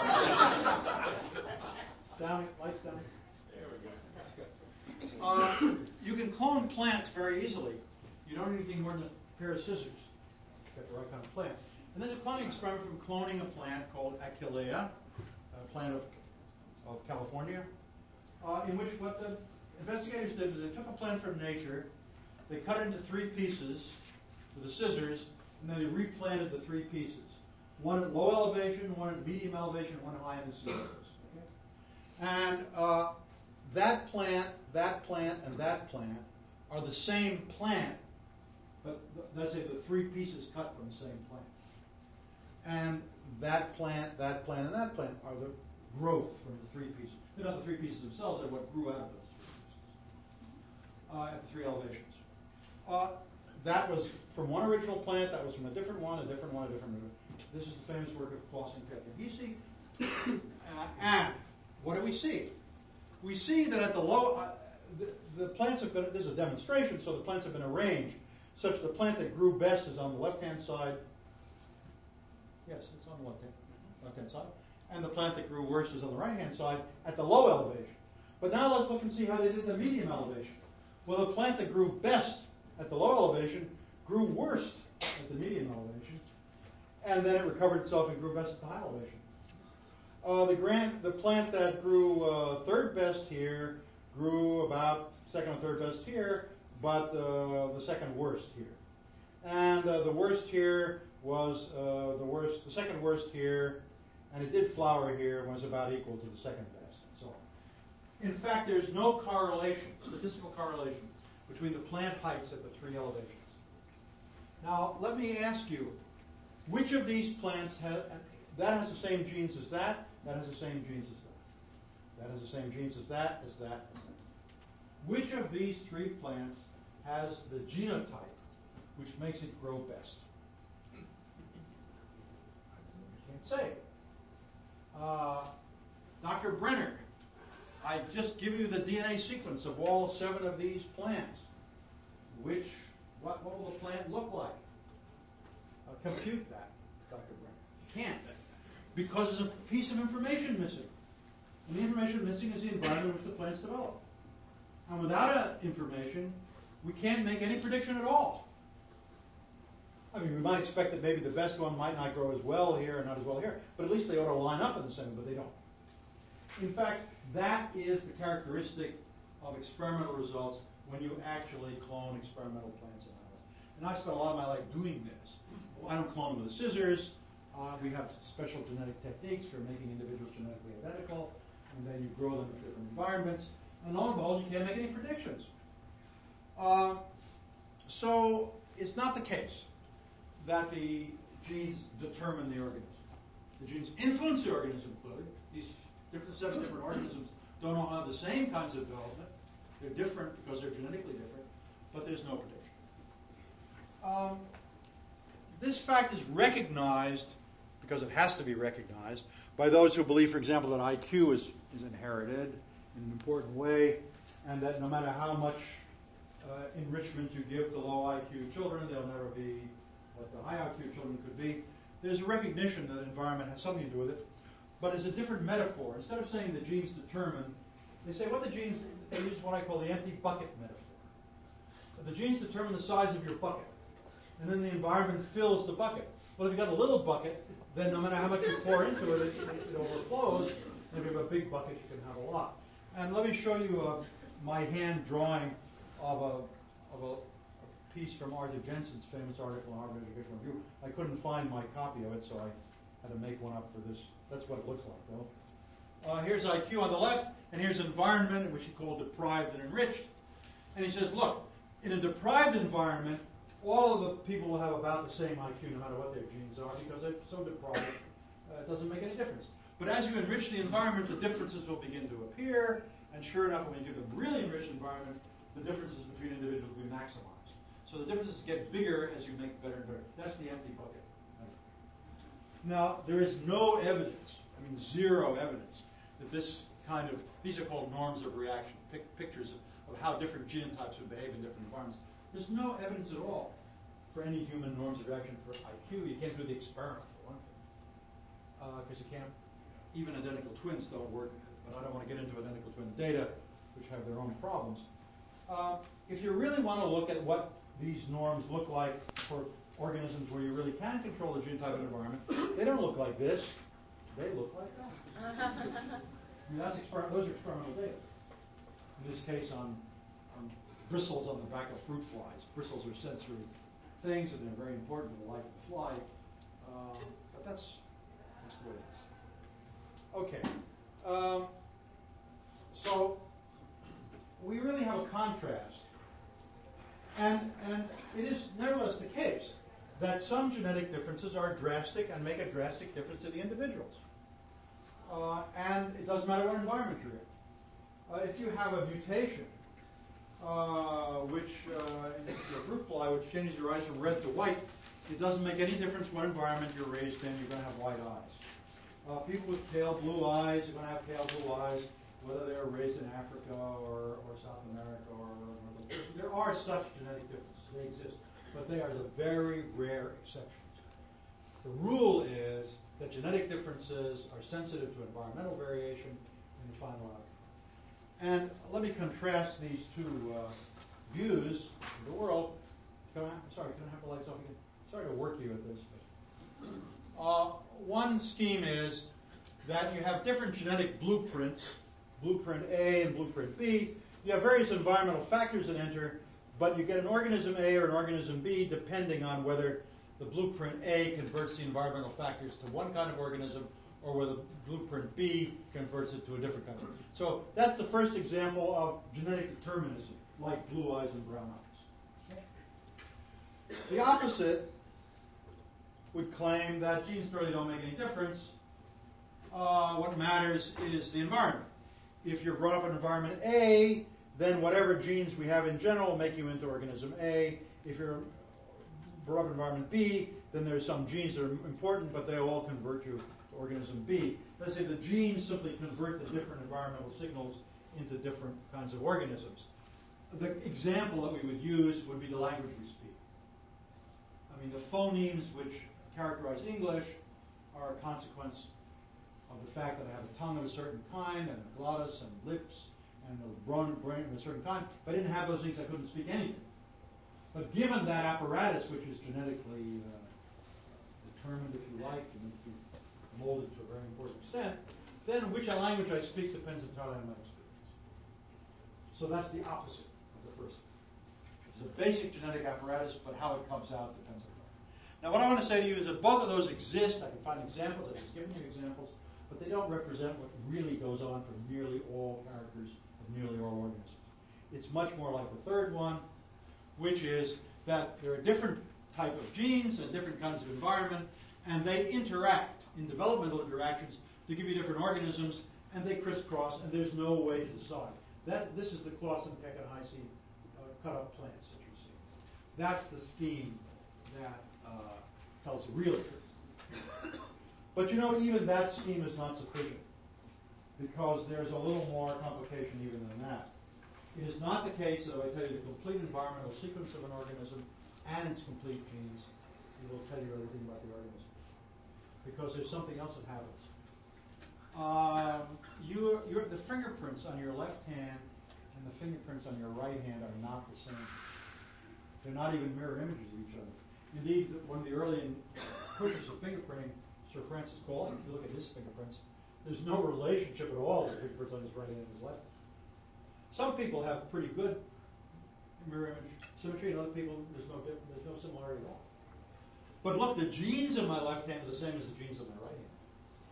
Speaker 2: Down, lights down. There we go. Uh, you can clone plants very easily. You don't need anything more than a pair of scissors to get the right kind of plant. And there's a cloning experiment from cloning a plant called Achillea, a plant of, of California, uh, in which what the investigators did is they took a plant from nature, they cut it into three pieces with the scissors, and then they replanted the three pieces. One at low elevation, one at medium elevation, and one high in the sea levels. Okay? And uh, that plant, that plant, and that plant are the same plant, but let's say the three pieces cut from the same plant. And that plant, that plant, and that plant are the growth from the three pieces. They're not the three pieces themselves, they're what grew out of those three pieces uh, at the three elevations. Uh, that was from one original plant, that was from a different one, a different one, a different one. This is the famous work of Clausen and Peter Gysi. uh, and what do we see? We see that at the low, uh, the, the plants have been, this is a demonstration, so the plants have been arranged such that the plant that grew best is on the left-hand side. Yes, it's on the left-hand left-hand side. And the plant that grew worst is on the right-hand side at the low elevation. But now let's look and see how they did the medium elevation. Well, the plant that grew best at the low elevation grew worst at the medium elevation, and then it recovered itself and grew best at the high elevation. Uh, the, grand, the plant that grew uh, third best here grew about second or third best here, but uh, the second worst here. And uh, the worst here was uh, the worst, the second worst here, and it did flower here, was about equal to the second best, and so on. In fact, there's no correlation, statistical correlation, between the plant heights at the three elevations. Now, let me ask you, which of these plants has, that has the same genes as that, that has the same genes as that, that has the same genes as that, as that, as that. Which of these three plants has the genotype which makes it grow best? I can't say. Uh, Doctor Brenner, I just give you the D N A sequence of all seven of these plants. Which, what, what will the plant look like? Uh, compute that, Doctor Brenner. You can't, because there's a piece of information missing. And the information missing is the environment in which the plants develop. And without that information, we can't make any prediction at all. I mean, we might expect that maybe the best one might not grow as well here and not as well here, but at least they ought to line up in the same, but they don't. In fact, that is the characteristic of experimental results when you actually clone experimental plants and animals. And I spent a lot of my life doing this. I don't clone them with scissors. Uh, we have special genetic techniques for making individuals genetically identical. and then you grow them in different environments, and lo and behold, you can't make any predictions. Uh, so it's not the case that the genes determine the organism. The genes influence the organism clearly. These different seven different organisms don't all have the same kinds of development. They're different because they're genetically different, but there's no prediction. Um, this fact is recognized, because it has to be recognized, by those who believe, for example, that I Q is, is inherited in an important way, and that no matter how much uh, enrichment you give to low I Q children, they'll never be what the high I Q children could be. There's a recognition that environment has something to do with it, but it's a different metaphor. Instead of saying the genes determine, they say what the genes, they use what I call the empty bucket metaphor. The genes determine the size of your bucket, and then the environment fills the bucket. Well, if you've got a little bucket, then no matter how much you pour into it, it, it overflows. And if you have a big bucket, you can have a lot. And let me show you uh, my hand drawing of a, of a, a piece from Arthur Jensen's famous article in Harvard Educational Review. I couldn't find my copy of it, so I had to make one up for this. That's what it looks like, though. Uh, here's I Q on the left, and here's environment, which he called deprived and enriched. And he says, look, in a deprived environment, all of the people will have about the same I Q no matter what their genes are because they're so deprived, uh, it doesn't make any difference. But as you enrich the environment, the differences will begin to appear, and sure enough, when you give a really enriched environment, the differences between individuals will be maximized. So the differences get bigger as you make better and better. That's the empty bucket. Now, there is no evidence, I mean zero evidence, that this kind of, these are called norms of reaction, pic pictures of, of how different genotypes would behave in different environments. There's no evidence at all for any human norms of reaction for I Q. You can't do the experiment, for one thing, because uh, you can't, even identical twins don't work, but I don't want to get into identical twin data, which have their own problems. Uh, if you really want to look at what these norms look like for organisms where you really can control the genotype and environment, they don't look like this. They look like that. I mean, that's experiment, those are experimental data. In this case, on, on bristles on the back of fruit flies. Bristles are sensory things, and they're very important to the life of the fly. Uh, but that's, that's the way it is. Okay. Um, so we really have a contrast. And, and it is nevertheless the case that some genetic differences are drastic and make a drastic difference to the individuals. Uh, and it doesn't matter what environment you're in. Uh, if you have a mutation, uh, which uh, in a fruit fly, which changes your eyes from red to white, it doesn't make any difference what environment you're raised in, you're going to have white eyes. Uh, people with pale blue eyes are going to have pale blue eyes, whether they're raised in Africa or, or South America or, or there are such genetic differences. They exist, but they are the very rare exceptions. The rule is that genetic differences are sensitive to environmental variation in the final outcome. And let me contrast these two uh, views of the world. Can I, sorry, can I have the lights off again? Sorry to work you at this. But, uh, one scheme is that you have different genetic blueprints, blueprint A and blueprint B. You have various environmental factors that enter, but you get an organism A or an organism B depending on whether the blueprint A converts the environmental factors to one kind of organism or whether blueprint B converts it to a different kind of organism. So that's the first example of genetic determinism, like blue eyes and brown eyes. The opposite would claim that genes really don't make any difference. Uh, what matters is the environment. If you're brought up in environment A, then whatever genes we have in general will make you into organism A. If you're brought up in environment B, then there's some genes that are important, but they all convert you to organism B. Let's say the genes simply convert the different environmental signals into different kinds of organisms. The example that we would use would be the language we speak. I mean, the phonemes which characterize English are a consequence of the fact that I have a tongue of a certain kind, and a glottis, and lips, and a brain of a certain kind. If I didn't have those things, I couldn't speak anything. But given that apparatus, which is genetically uh, determined, if you like, and molded to a very important extent, then which language I speak depends entirely on my experience. So that's the opposite of the first. It's a basic genetic apparatus, but how it comes out depends on that. Now, what I want to say to you is that both of those exist. I can find examples. I've just given you examples. but they don't represent what really goes on for nearly all characters of nearly all organisms. It's much more like the third one, which is that there are different type of genes and different kinds of environment, and they interact in developmental interactions to give you different organisms, and they crisscross, and there's no way to decide. That, this is the Clausen, Keck, and Heisey uh, cut-up plants that you see. That's the scheme that uh, tells the real truth. But you know, even that scheme is not sufficient, because there's a little more complication even than that. It is not the case that if I tell you the complete environmental sequence of an organism and its complete genes, it will tell you everything about the organism. Because there's something else that happens. Um, you, you're, the fingerprints on your left hand and the fingerprints on your right hand are not the same. They're not even mirror images of each other. Indeed, one of the early pushers of fingerprinting, Sir Francis Galton, if you look at his fingerprints, there's no relationship at all with fingerprints on his right hand and his left hand. Some people have pretty good mirror image symmetry, and other people, there's no, there's no similarity at all. But look, the genes in my left hand is the same as the genes in my right hand.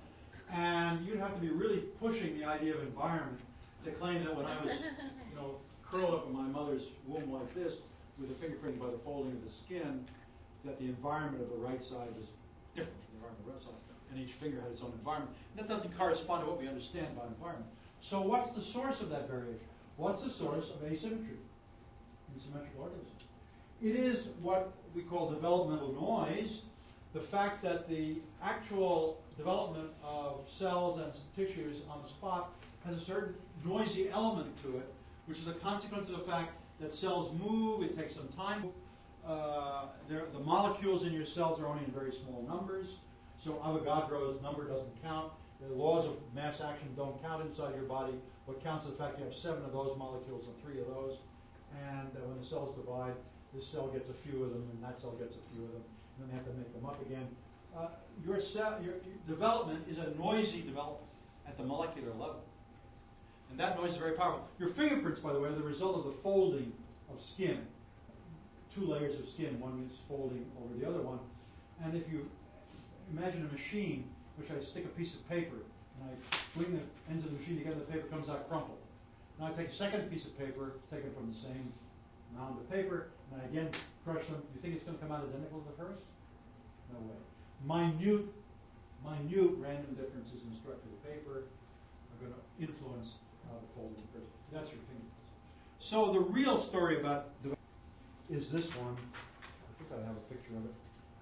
Speaker 2: And you'd have to be really pushing the idea of environment to claim that when I was, you know, curled up in my mother's womb like this, with the fingerprint by the folding of the skin, that the environment of the right side was different from the environment of the left side. And each finger had its own environment. And that doesn't correspond to what we understand by environment. So what's the source of that variation? What's the source of asymmetry in symmetrical organisms? It is what we call developmental noise, the fact that the actual development of cells and tissues on the spot has a certain noisy element to it, which is a consequence of the fact that cells move, it takes some time. Uh, the molecules in your cells are only in very small numbers, so Avogadro's number doesn't count. The laws of mass action don't count inside your body. What counts is the fact you have seven of those molecules and three of those. And uh, when the cells divide, this cell gets a few of them, and that cell gets a few of them, and then they have to make them up again. Uh, your, cell, your, your development is a noisy development at the molecular level. And that noise is very powerful. Your fingerprints, by the way, are the result of the folding of skin. Two layers of skin, one is folding over the other one. And if you imagine a machine, which I stick a piece of paper, and I swing the ends of the machine together, the paper comes out crumpled. Now I take a second piece of paper, taken from the same mound of paper, and I again crush them. You think it's going to come out identical to the first? No way. Minute, minute random differences in the structure of the paper are going to influence how the folding occurs. That's your fingerprints. So the real story about is this one. I think I have a picture of it.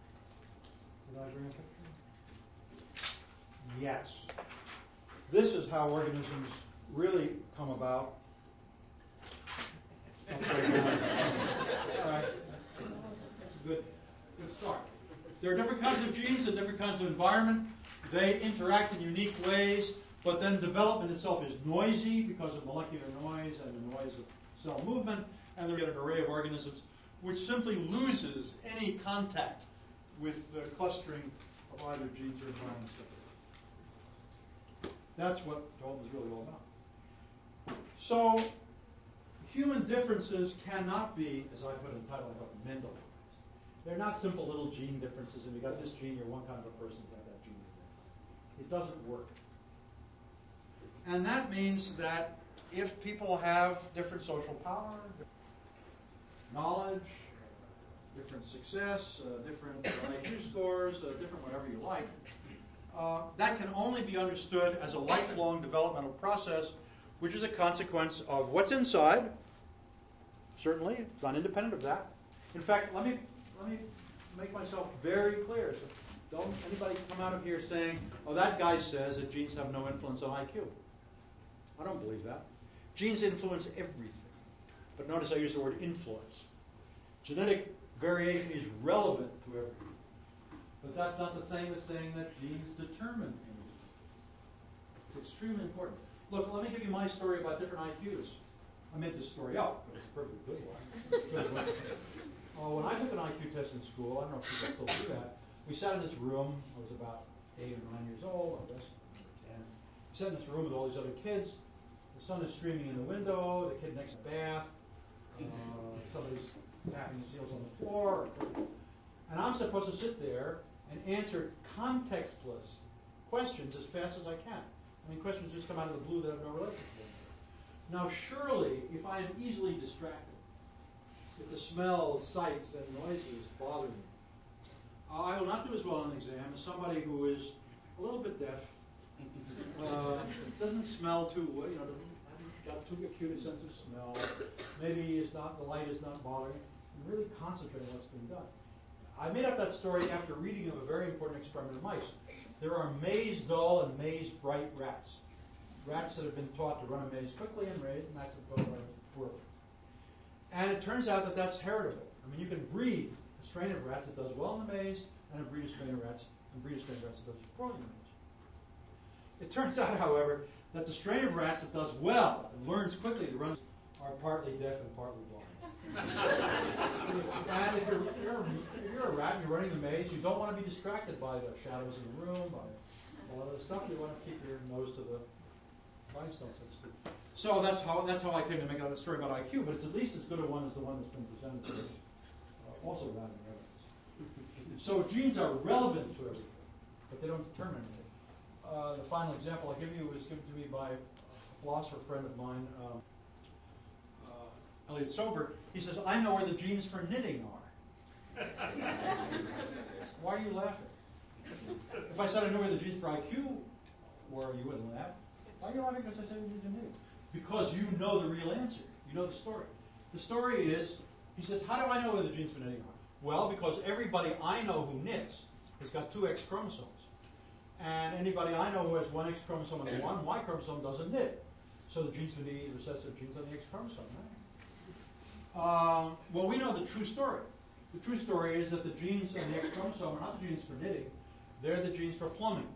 Speaker 2: Did I bring a picture? Yes. This is how organisms really come about. Okay. All right. That's a good, good start. There are different kinds of genes and different kinds of environment. They interact in unique ways, but then development itself is noisy because of molecular noise and the noise of cell movement, and there are an array of organisms which simply loses any contact with the clustering of either genes or environments. That's what Dalton is really all about. So, human differences cannot be, as I put in the title, like Mendel. They're not simple little gene differences, and you got this gene, you're one kind of a person, you got that gene. It doesn't work. And that means that if people have different social power, knowledge, different success, uh, different I Q scores, uh, different whatever you like, uh, that can only be understood as a lifelong developmental process, which is a consequence of what's inside. Certainly, it's not independent of that. In fact, let me let me make myself very clear. So don't anybody come out of here saying, "Oh, that guy says that genes have no influence on I Q." I don't believe that. Genes influence everything. But notice I use the word influence. Genetic variation is relevant to everything. But that's not the same as saying that genes determine anything. It's extremely important. Look, let me give you my story about different I Qs. I made this story up, but it's a perfectly good one. uh, when I took an I Q test in school, I don't know if people still do that, we sat in this room. I was about eight or nine years old, I guess, ten. We sat in this room with all these other kids. The sun is streaming in the window, the kid next to the bath, uh, somebody's tapping his heels on the floor. And I'm supposed to sit there and answer contextless questions as fast as I can. I mean, questions just come out of the blue that have no relationship to them. Now, surely, if I am easily distracted, if the smells, sights, and noises bother me, I will not do as well on an exam as somebody who is a little bit deaf, uh, doesn't smell too well, you know, doesn't hasn't got too acute a sense of smell. Maybe it's not the light is not bothering, and really concentrate on what's being done. I made up that story after reading of a very important experiment in mice. There are maze dull and maze bright rats. Rats that have been taught to run a maze quickly and raise, and that's a go poorly. And it turns out that that's heritable. I mean, you can breed a strain of rats that does well in the maze, and a breed a strain of rats, and breed a strain of rats that does poorly in the maze. It turns out, however, that the strain of rats that does well and learns quickly to run are partly deaf and partly blind. And if you're, you're, if you're a rat and you're running the maze, you don't want to be distracted by the shadows in the room, by all of the stuff. You want to keep your nose to the rhinestone, so to speak. So that's how that's how I came to make out a story about I Q, but it's at least as good a one as the one that's been presented to us, uh, also without any evidence. So genes are relevant to everything, but they don't determine anything. Uh, the final example I'll give you was given to me by a philosopher friend of mine, um, uh, Elliot Sober. He says, I know where the genes for knitting are. Why are you laughing? If I said I knew where the genes for I Q were, you wouldn't laugh. Why are you laughing because I said you need to knit? Because you know the real answer. You know the story. The story is, he says, how do I know where the genes for knitting are? Well, because everybody I know who knits has got two X chromosomes. And anybody I know who has one X chromosome and one Y chromosome doesn't knit. So the genes for the recessive genes on the X chromosome, right? Um, well, we know the true story. The true story is that the genes on the X chromosome are not the genes for knitting. They're the genes for plumbing.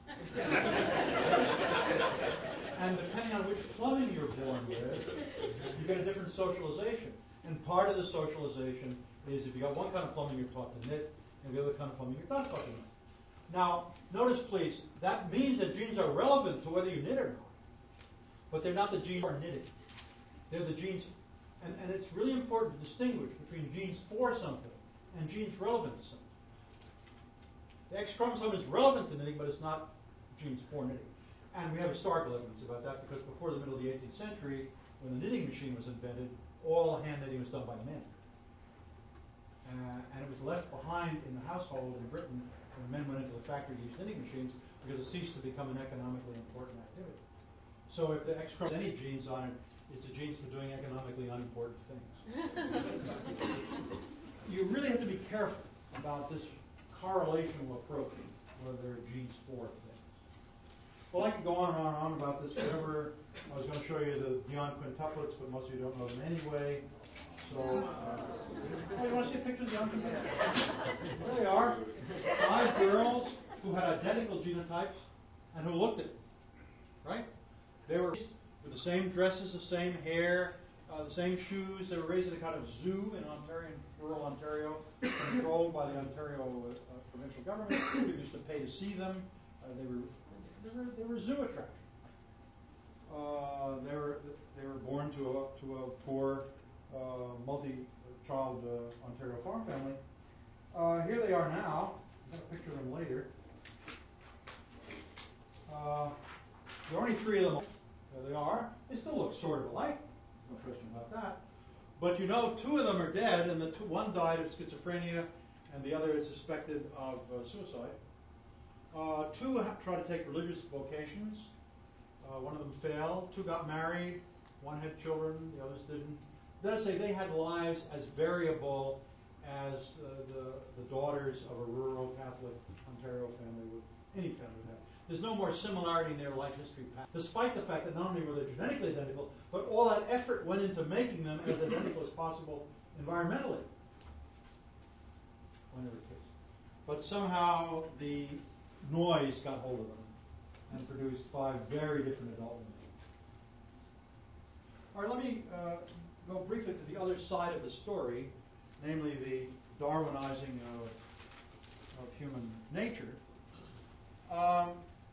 Speaker 2: And depending on which plumbing you're born with, you get a different socialization. And part of the socialization is if you got one kind of plumbing, you're taught to knit, and the other kind of plumbing, you're not taught to knit. Now, notice please, that means that genes are relevant to whether you knit or not. But they're not the genes for knitting. They're the genes, and, and it's really important to distinguish between genes for something and genes relevant to something. The X chromosome is relevant to knitting, but it's not genes for knitting. And we have historical evidence about that because before the middle of the eighteenth century, when the knitting machine was invented, all hand knitting was done by men. Uh, and it was left behind in the household in Britain when men went into the factory to use knitting machines because it ceased to become an economically important activity. So if the X chromosome has any genes on it, it's the genes for doing economically unimportant things. You really have to be careful about this correlational approach, whether there are genes for things. Well, I could go on and on and on about this forever. I was going to show you the Dion quintuplets, but most of you don't know them anyway. So, uh, oh, you want to see a picture of the Dion quintuplets? There they are. Five girls who had identical genotypes and who looked at it. Right? They were with the same dresses, the same hair, uh, the same shoes. They were raised in a kind of zoo in Ontario, in rural Ontario, controlled by the Ontario uh, provincial government. We used to pay to see them. Uh, they were they were they were zoo attraction. Uh, they were they were born to a to a poor uh, multi-child uh, Ontario farm family. Uh, here they are now. I'll picture them later. Uh, there are only three of them. There they are. They still look sort of alike. No question about that. But you know, two of them are dead, and the two, one died of schizophrenia, and the other is suspected of uh, suicide. Uh, two ha- tried to take religious vocations. Uh, one of them failed. Two got married. One had children. The others didn't. That is to say, they had lives as variable as uh, the, the daughters of a rural Catholic Ontario family would, any family would have. There's no more similarity in their life history path, despite the fact that not only were they genetically identical, but all that effort went into making them as identical as possible environmentally when they were kids. But somehow the noise got hold of them and produced five very different adult men. All right, let me uh, go briefly to the other side of the story, namely the Darwinizing of, of human nature. Um,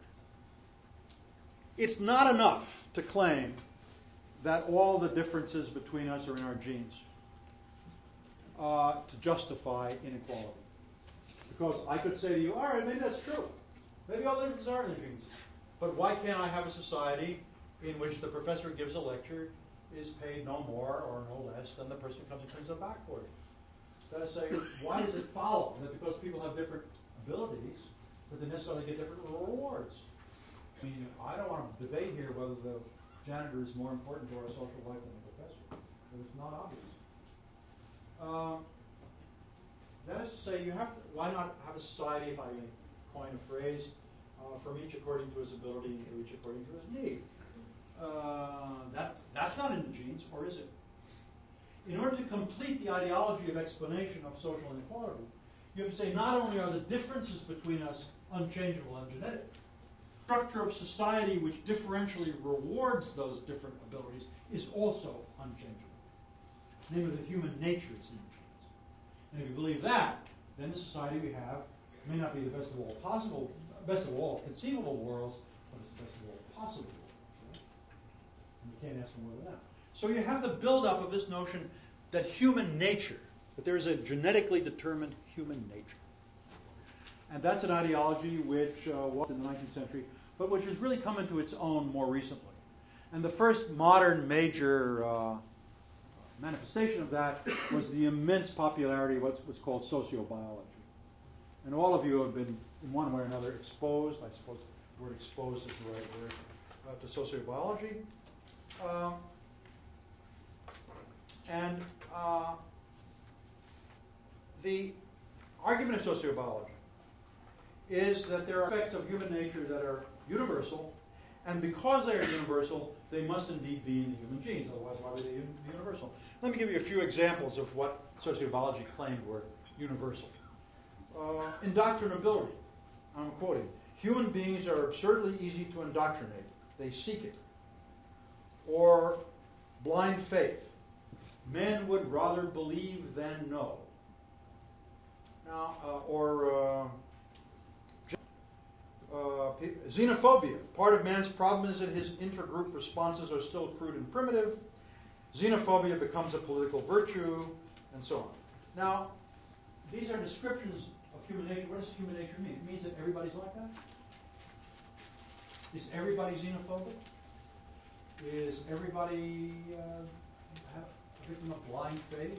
Speaker 2: it's not enough to claim that all the differences between us are in our genes uh, to justify inequality. Because I could say to you, all right, maybe that's true. Maybe all the differences are in the genes. But why can't I have a society in which the professor gives a lecture, is paid no more or no less than the person who comes and cleans the backboard? Then I say, why does it follow that because people have different abilities, that they necessarily get different rewards? I mean, I don't want to debate here whether the janitor is more important to our social life than the professor. But it's not obvious. Uh, that is to say, you have to, why not have a society, if I may coin a phrase, uh, from each according to his ability and to each according to his need? Uh, that's, that's not in the genes, or is it? In order to complete the ideology of explanation of social inequality, you have to say not only are the differences between us unchangeable and genetic, the structure of society which differentially rewards those different abilities is also unchangeable. Namely, that human nature is in the genes. And if you believe that, then the society we have may not be the best of all possible, best of all conceivable worlds, but it's the best of all possible worlds. Right? And you can't ask for more than that. So you have the buildup of this notion that human nature, that there is a genetically determined human nature. And that's an ideology which uh, was in the nineteenth century, but which has really come into its own more recently. And the first modern major uh, manifestation of that was the immense popularity of what's, what's called sociobiology. And all of you have been, in one way or another, exposed, I suppose the word exposed is the right word, uh, to sociobiology. Um, and uh, the argument of sociobiology is that there are aspects of human nature that are universal, and because they are universal, they must indeed be in the human genes, otherwise why would they be universal? Let me give you a few examples of what sociobiology claimed were universal. Uh, indoctrinability, I'm quoting, human beings are absurdly easy to indoctrinate. They seek it. Or blind faith. Men would rather believe than know. Now, uh, or uh, uh, xenophobia. Part of man's problem is that his intergroup responses are still crude and primitive. Xenophobia becomes a political virtue, and so on. Now, these are descriptions of human nature. What does human nature mean? It means that everybody's like that? Is everybody xenophobic? Is everybody uh, a victim of blind faith?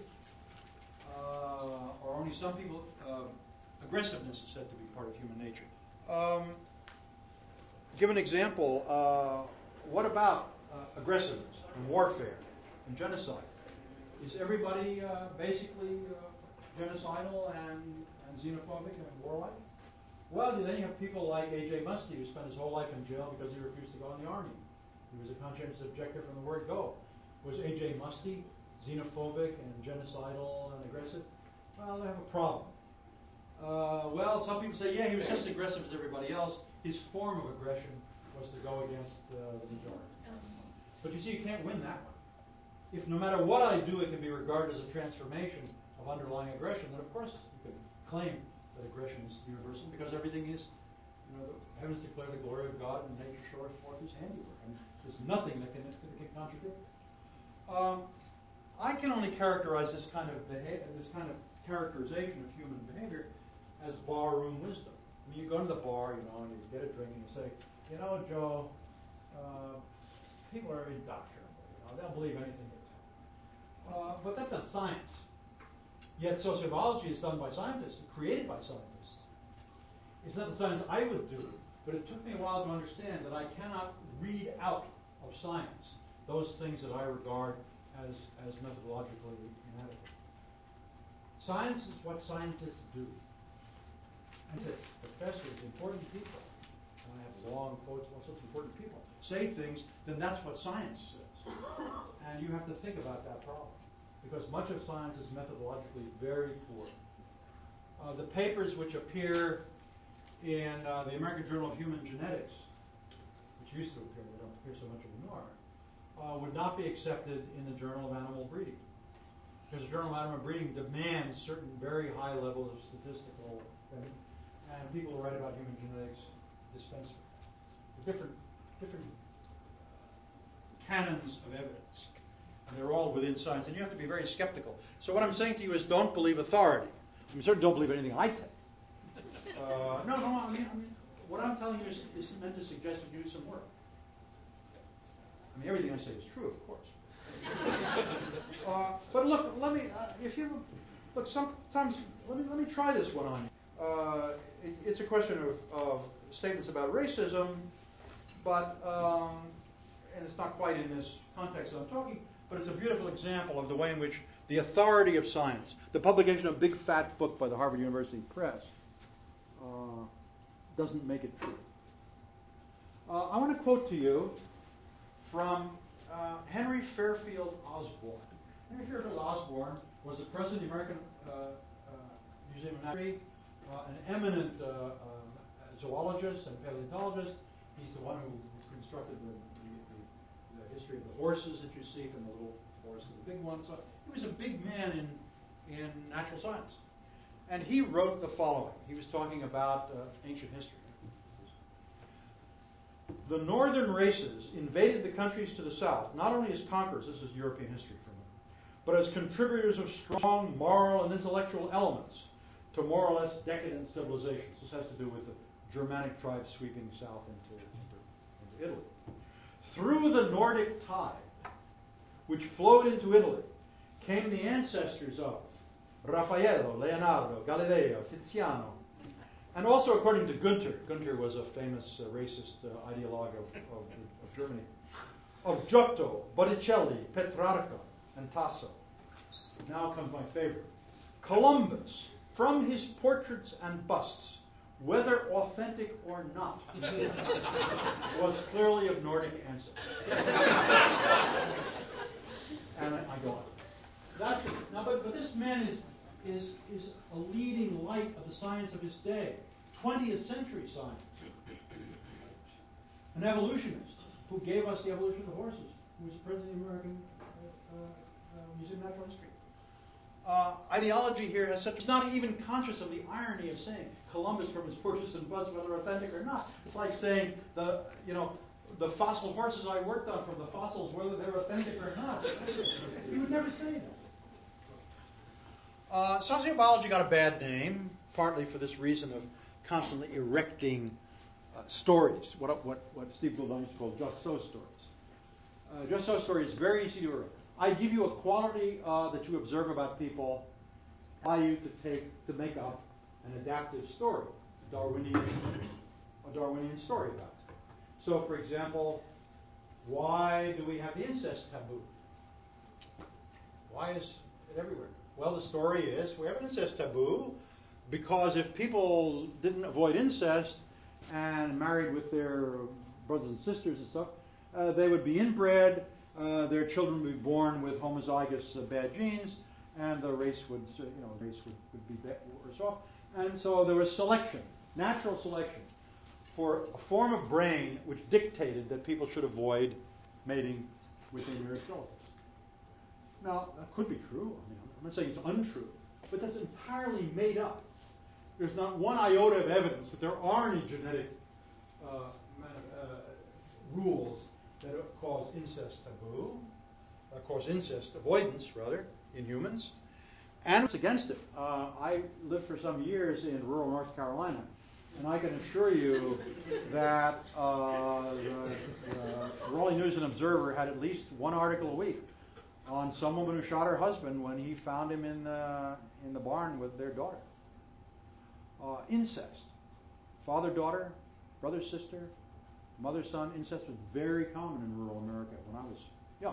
Speaker 2: Uh, or only some people, uh, aggressiveness is said to be part of human nature. Um, give an example. Uh, what about uh, aggressiveness and warfare and genocide? Is everybody uh, basically uh, genocidal and, and xenophobic and warlike? Well, then you have people like A J Muste, who spent his whole life in jail because he refused to go in the army. He was a conscientious objector from the word go. Was A J Muste xenophobic and genocidal and aggressive? Well, they have a problem. Uh, well, some people say, yeah, he was just aggressive as everybody else. His form of aggression was to go against uh, the majority. But you see, you can't win that one. If no matter what I do, it can be regarded as a transformation of underlying aggression, then of course you can claim that aggression is universal because everything is, you know, the heavens declare the glory of God and nature shows forth his handiwork. I mean, there's nothing that can, that can contradict it. Um, I can only characterize this kind of behavior, this kind of characterization of human behavior as barroom wisdom. I mean, you go to the bar, you know, and you get a drink, and you say, you know, Joe, uh, people are indoctrinable. You know, they'll believe anything they tell. Uh, but that's not science. Yet sociobiology is done by scientists, created by scientists. It's not the science I would do, but it took me a while to understand that I cannot read out of science those things that I regard as, as methodologically inadequate. Science is what scientists do. I said, professors, important people, and I have long quotes, all sorts of important people, say things, then that's what science says. And you have to think about that problem, because much of science is methodologically very poor. Uh, the papers which appear in uh, the American Journal of Human Genetics, which used to appear, they don't appear so much anymore, uh, would not be accepted in the Journal of Animal Breeding. Because the Journal of Animal Breeding demands certain very high levels of statistical, and, and people who write about human genetics dispense with different, different canons of evidence. And they're all within science, and you have to be very skeptical. So what I'm saying to you is don't believe authority. I mean, certainly don't believe anything I tell you. Uh, no, no, I mean, I mean, what I'm telling you is, is meant to suggest that you do some work. I mean, everything I say is true, of course. uh, but look, let me, uh, if you, look, sometimes, let me, let me try this one on you. Uh, it, it's a question of, of statements about racism, but, um, and it's not quite in this context that I'm talking, but it's a beautiful example of the way in which the authority of science, the publication of a big fat book by the Harvard University Press, uh, doesn't make it true. Uh, I want to quote to you from uh, Henry Fairfield Osborn. Henry Fairfield Osborn was the president of the American uh, uh, Museum of Natural History, uh, an eminent uh, uh, zoologist and paleontologist. He's the one who constructed the, the, the, the history of the horses that you see, from the little horse to the big one. So he was a big man in, in natural science. And he wrote the following. He was talking about uh, ancient history. The northern races invaded the countries to the south, not only as conquerors, this is European history for me, but as contributors of strong moral and intellectual elements to more or less decadent civilizations. This has to do with the Germanic tribes sweeping south into, into, into Italy. Through the Nordic tide, which flowed into Italy, came the ancestors of Raffaello, Leonardo, Galileo, Tiziano, and also according to Gunther. Gunther was a famous uh, racist uh, ideologue of, of, of Germany. Of Giotto, Botticelli, Petrarca, and Tasso. Now comes my favorite. Columbus, from his portraits and busts, whether authentic or not, was clearly of Nordic ancestry. And I, I go on. That's the, now, but, but this man is, is, is a leading light of the science of his day, twentieth century science. An evolutionist who gave us the evolution of the horses, who was the president of the American uh, uh, Museum of Natural History. Uh, ideology here has such, he's not even conscious of the irony of saying Columbus from his portraits and busts, whether authentic or not. It's like saying the, you know, the fossil horses I worked on from the fossils, whether they're authentic or not. He would never say that. Uh, sociobiology got a bad name, partly for this reason of constantly erecting uh, stories, what, what, what Steve Gould used to call just so stories. Uh, just so stories is very easy to erect. I give you a quality uh, that you observe about people, allow you to take to make up an adaptive story, a Darwinian, a Darwinian story about it. So, for example, why do we have the incest taboo? Why is it everywhere? Well, the story is we have an incest taboo because if people didn't avoid incest and married with their brothers and sisters and stuff, uh, they would be inbred, uh, their children would be born with homozygous uh, bad genes, and the race would, you know, race would, would be worse off. And so there was selection, natural selection, for a form of brain which dictated that people should avoid mating with their nearest relatives. Now, that could be true. I mean, I'm not saying it's untrue, but that's entirely made up. There's not one iota of evidence that there are any genetic uh, uh, rules that cause incest taboo, uh, cause incest avoidance, rather, in humans. And it's against it. Uh, I lived for some years in rural North Carolina, and I can assure you that uh, the, the Rolling News and Observer had at least one article a week on some woman who shot her husband when he found him in the, in the barn with their daughter. Uh, incest. Father-daughter, brother-sister, mother-son. Incest was very common in rural America when I was young.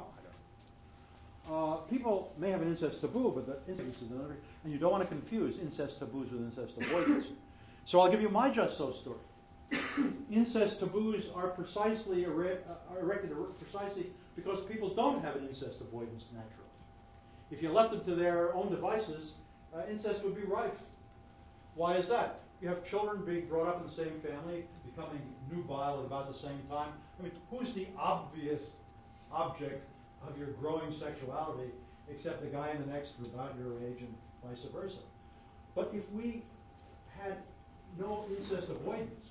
Speaker 2: Uh, people may have an incest taboo, but the incest is another, and you don't want to confuse incest taboos with incest avoidance. So I'll give you my just so story. Incest taboos are precisely ere- are erected precisely because people don't have an incest avoidance naturally. If you left them to their own devices, uh, incest would be rife. Why is that? You have children being brought up in the same family, becoming nubile at about the same time. I mean, who's the obvious object of your growing sexuality except the guy in the next about your age and vice versa? But if we had no incest avoidance,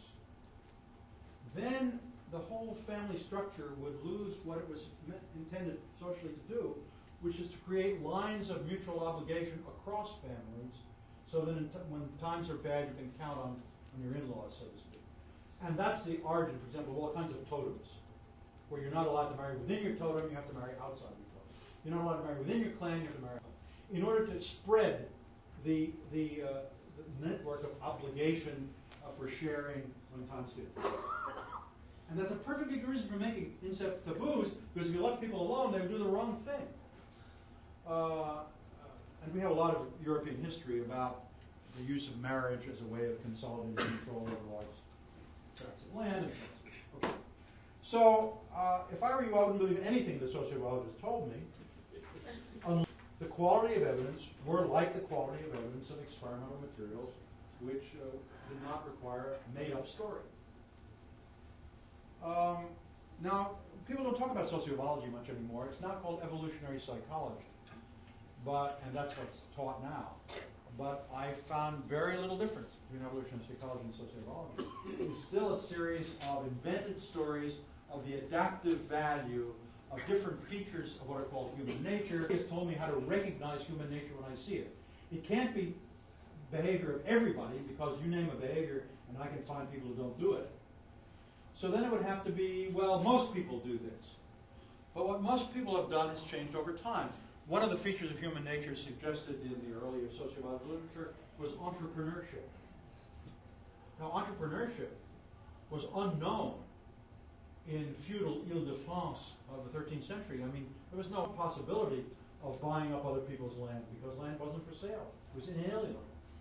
Speaker 2: then the whole family structure would lose what it was intended socially to do, which is to create lines of mutual obligation across families, so that in t- when times are bad, you can count on, on your in-laws, so to speak. And that's the origin, for example, of all kinds of totems, where you're not allowed to marry within your totem, you have to marry outside your totem. You're not allowed to marry within your clan, you have to marry outside. In order to spread the, the, uh, the network of obligation uh, for sharing when times good. And that's a perfect good reason for making incest taboos, because if you left people alone, they would do the wrong thing. Uh, and we have a lot of European history about the use of marriage as a way of consolidating control over large tracts of land and so on. Okay. So, uh, if I were you, I wouldn't believe anything the sociologist told me. Um, the quality of evidence were like the quality of evidence of experimental materials, which uh, did not require a made-up story. Um, now, people don't talk about sociobiology much anymore. It's now called evolutionary psychology, but and that's what's taught now. But I found very little difference between evolutionary psychology and sociobiology. It's still a series of invented stories of the adaptive value of different features of what are called human nature. It's told me how to recognize human nature when I see it. It can't be behavior of everybody, because you name a behavior and I can find people who don't do it. So then it would have to be, well, most people do this. But what most people have done has changed over time. One of the features of human nature suggested in the earlier sociobiological literature was entrepreneurship. Now, entrepreneurship was unknown in feudal Ile-de-France of the thirteenth century. I mean, there was no possibility of buying up other people's land because land wasn't for sale. It was inalienable.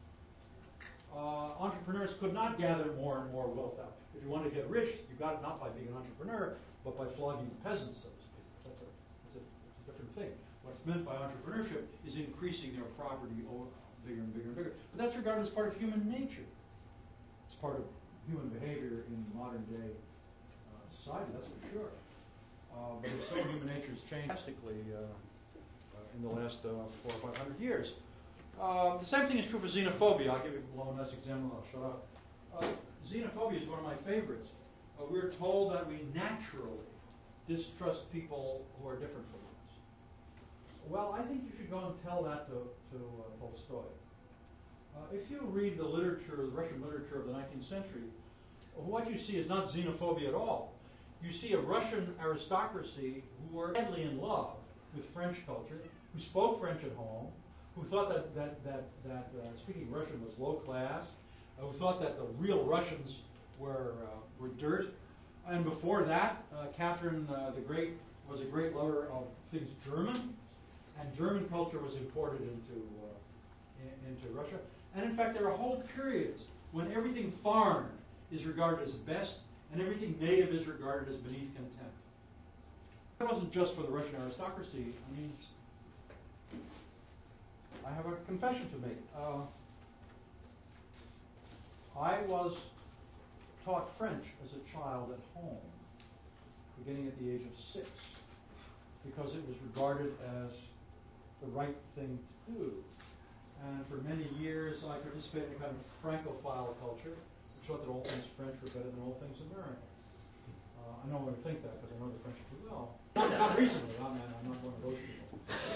Speaker 2: Uh, entrepreneurs could not gather more and more wealth out. If you want to get rich, you got it not by being an entrepreneur, but by flogging the peasants, so to speak. That's a, that's a, that's a different thing. What's meant by entrepreneurship is increasing their property over, bigger and bigger and bigger. But that's regarded as part of human nature. It's part of human behavior in modern day uh, society, that's for sure. Uh, but it's so human nature has changed drastically uh, uh, in the last uh, four or five hundred years. Uh, the same thing is true for xenophobia. I'll give you one nice example, I'll shut up. Uh, xenophobia is one of my favorites. Uh, we're told that we naturally distrust people who are different from us. Well, I think you should go and tell that to, to uh, Tolstoy. Uh, if you read the literature, the Russian literature of the nineteenth century, what you see is not xenophobia at all. You see a Russian aristocracy who were madly in love with French culture, who spoke French at home, who thought that, that, that, that uh, speaking Russian was low class, uh, who thought that the real Russians were, uh, were dirt. And before that, uh, Catherine uh, the Great was a great lover of things German, and German culture was imported into, uh, in, into Russia. And in fact, there are whole periods when everything foreign is regarded as best, and everything native is regarded as beneath contempt. That wasn't just for the Russian aristocracy. I mean, I have a confession to make. Uh, I was taught French as a child at home, beginning at the age of six, because it was regarded as the right thing to do. And for many years, I participated in a kind of Francophile culture, which thought that all things French were better than all things American. Uh, I no longer think that because I know the French too well. Not, not recently, I'm, I'm not one of those people.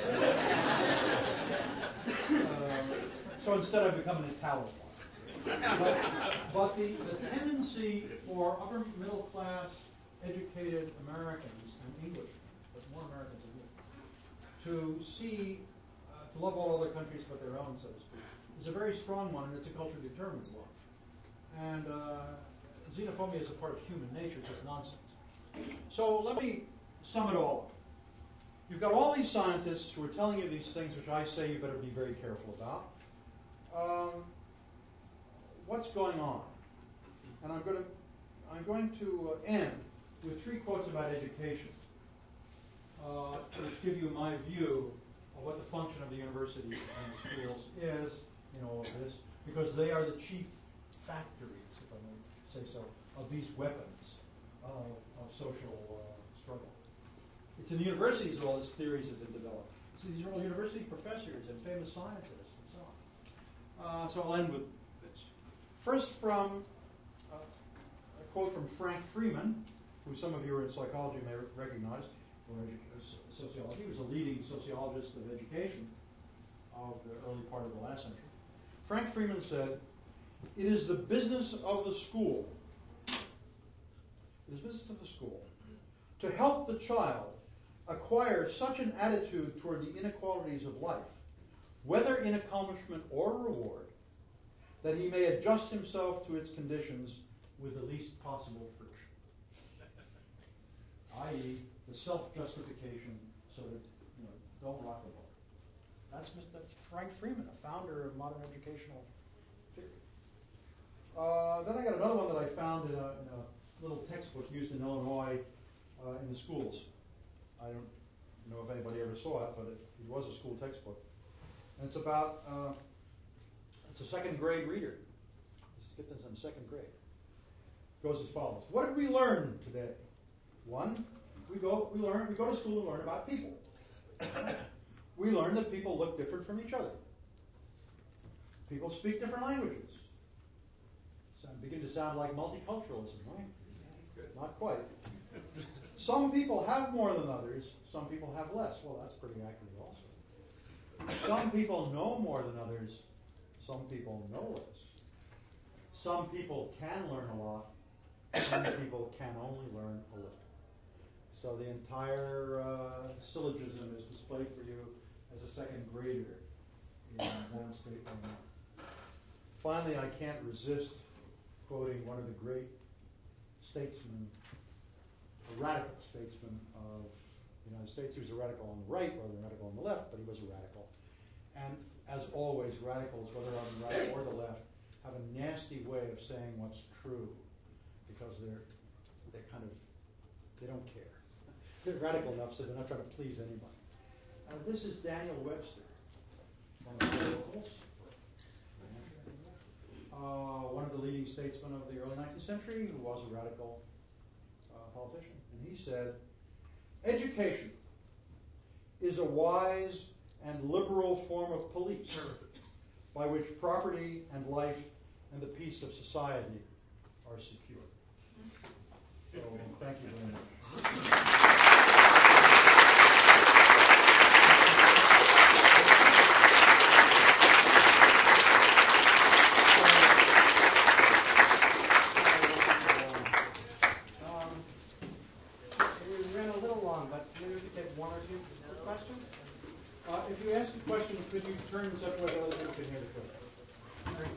Speaker 2: uh, so instead, I've become an Italophile. But, but the, the tendency for upper middle class, educated Americans and Englishmen, but more Americans than English, to see, uh, to love all other countries but their own, so to speak, is a very strong one, and it's a culture determined one. And uh, xenophobia is a part of human nature, it's just nonsense. So let me sum it all up. You've got all these scientists who are telling you these things, which I say you better be very careful about. Um, what's going on? And I'm going to, I'm going to uh, end with three quotes about education, uh, which give you my view of what the function of the universities and the schools is in all of this, because they are the chief factories, if I may say so, of these weapons of, of social uh, struggle. It's in the universities that all these theories have been developed. So these are all university professors and famous scientists and so on. Uh, so I'll end with this. First, from uh, a quote from Frank Freeman, who some of you in psychology may recognize, or sociology. He was a leading sociologist of education of the early part of the last century. Frank Freeman said, "It is the business of the school it is business of the school to help the child acquire such an attitude toward the inequalities of life, whether in accomplishment or reward, that he may adjust himself to its conditions with the least possible friction. that is, the self-justification so that, you know, don't rock the boat. That's, that's Frank Freeman, a founder of modern educational theory. Uh, then I got another one that I found in a, in a little textbook used in Illinois uh, in the schools. I don't know if anybody ever saw it, but it, it was a school textbook. And it's about, uh, it's a second grade reader. Let's get this in second grade. It goes as follows. What did we learn today? One, we go, we learn, we go to school to learn about people. We learn that people look different from each other. People speak different languages. So begin to sound like multiculturalism, right?
Speaker 3: That's good.
Speaker 2: Not quite. Some people have more than others. Some people have less. Well, that's pretty accurate also. Some people know more than others. Some people know less. Some people can learn a lot. Some people can only learn a little. So the entire uh, syllogism is displayed for you as a second grader in one state or another. Finally, I can't resist quoting one of the great statesmen, a radical statesman of the United States. He was a radical on the right rather than a radical on the left, but he was a radical. And as always, radicals, whether on the right or the left, have a nasty way of saying what's true because they're they're kind of, they don't care. They're radical enough so they're not trying to please anybody. Uh, this is Daniel Webster, one of the radicals. Uh, one of the leading statesmen of the early nineteenth century who was a radical uh, politician. And he said, education is a wise and liberal form of police by which property and life and the peace of society are secure. So, thank you very much. If you ask a question, could you turn this up so other people can hear the question?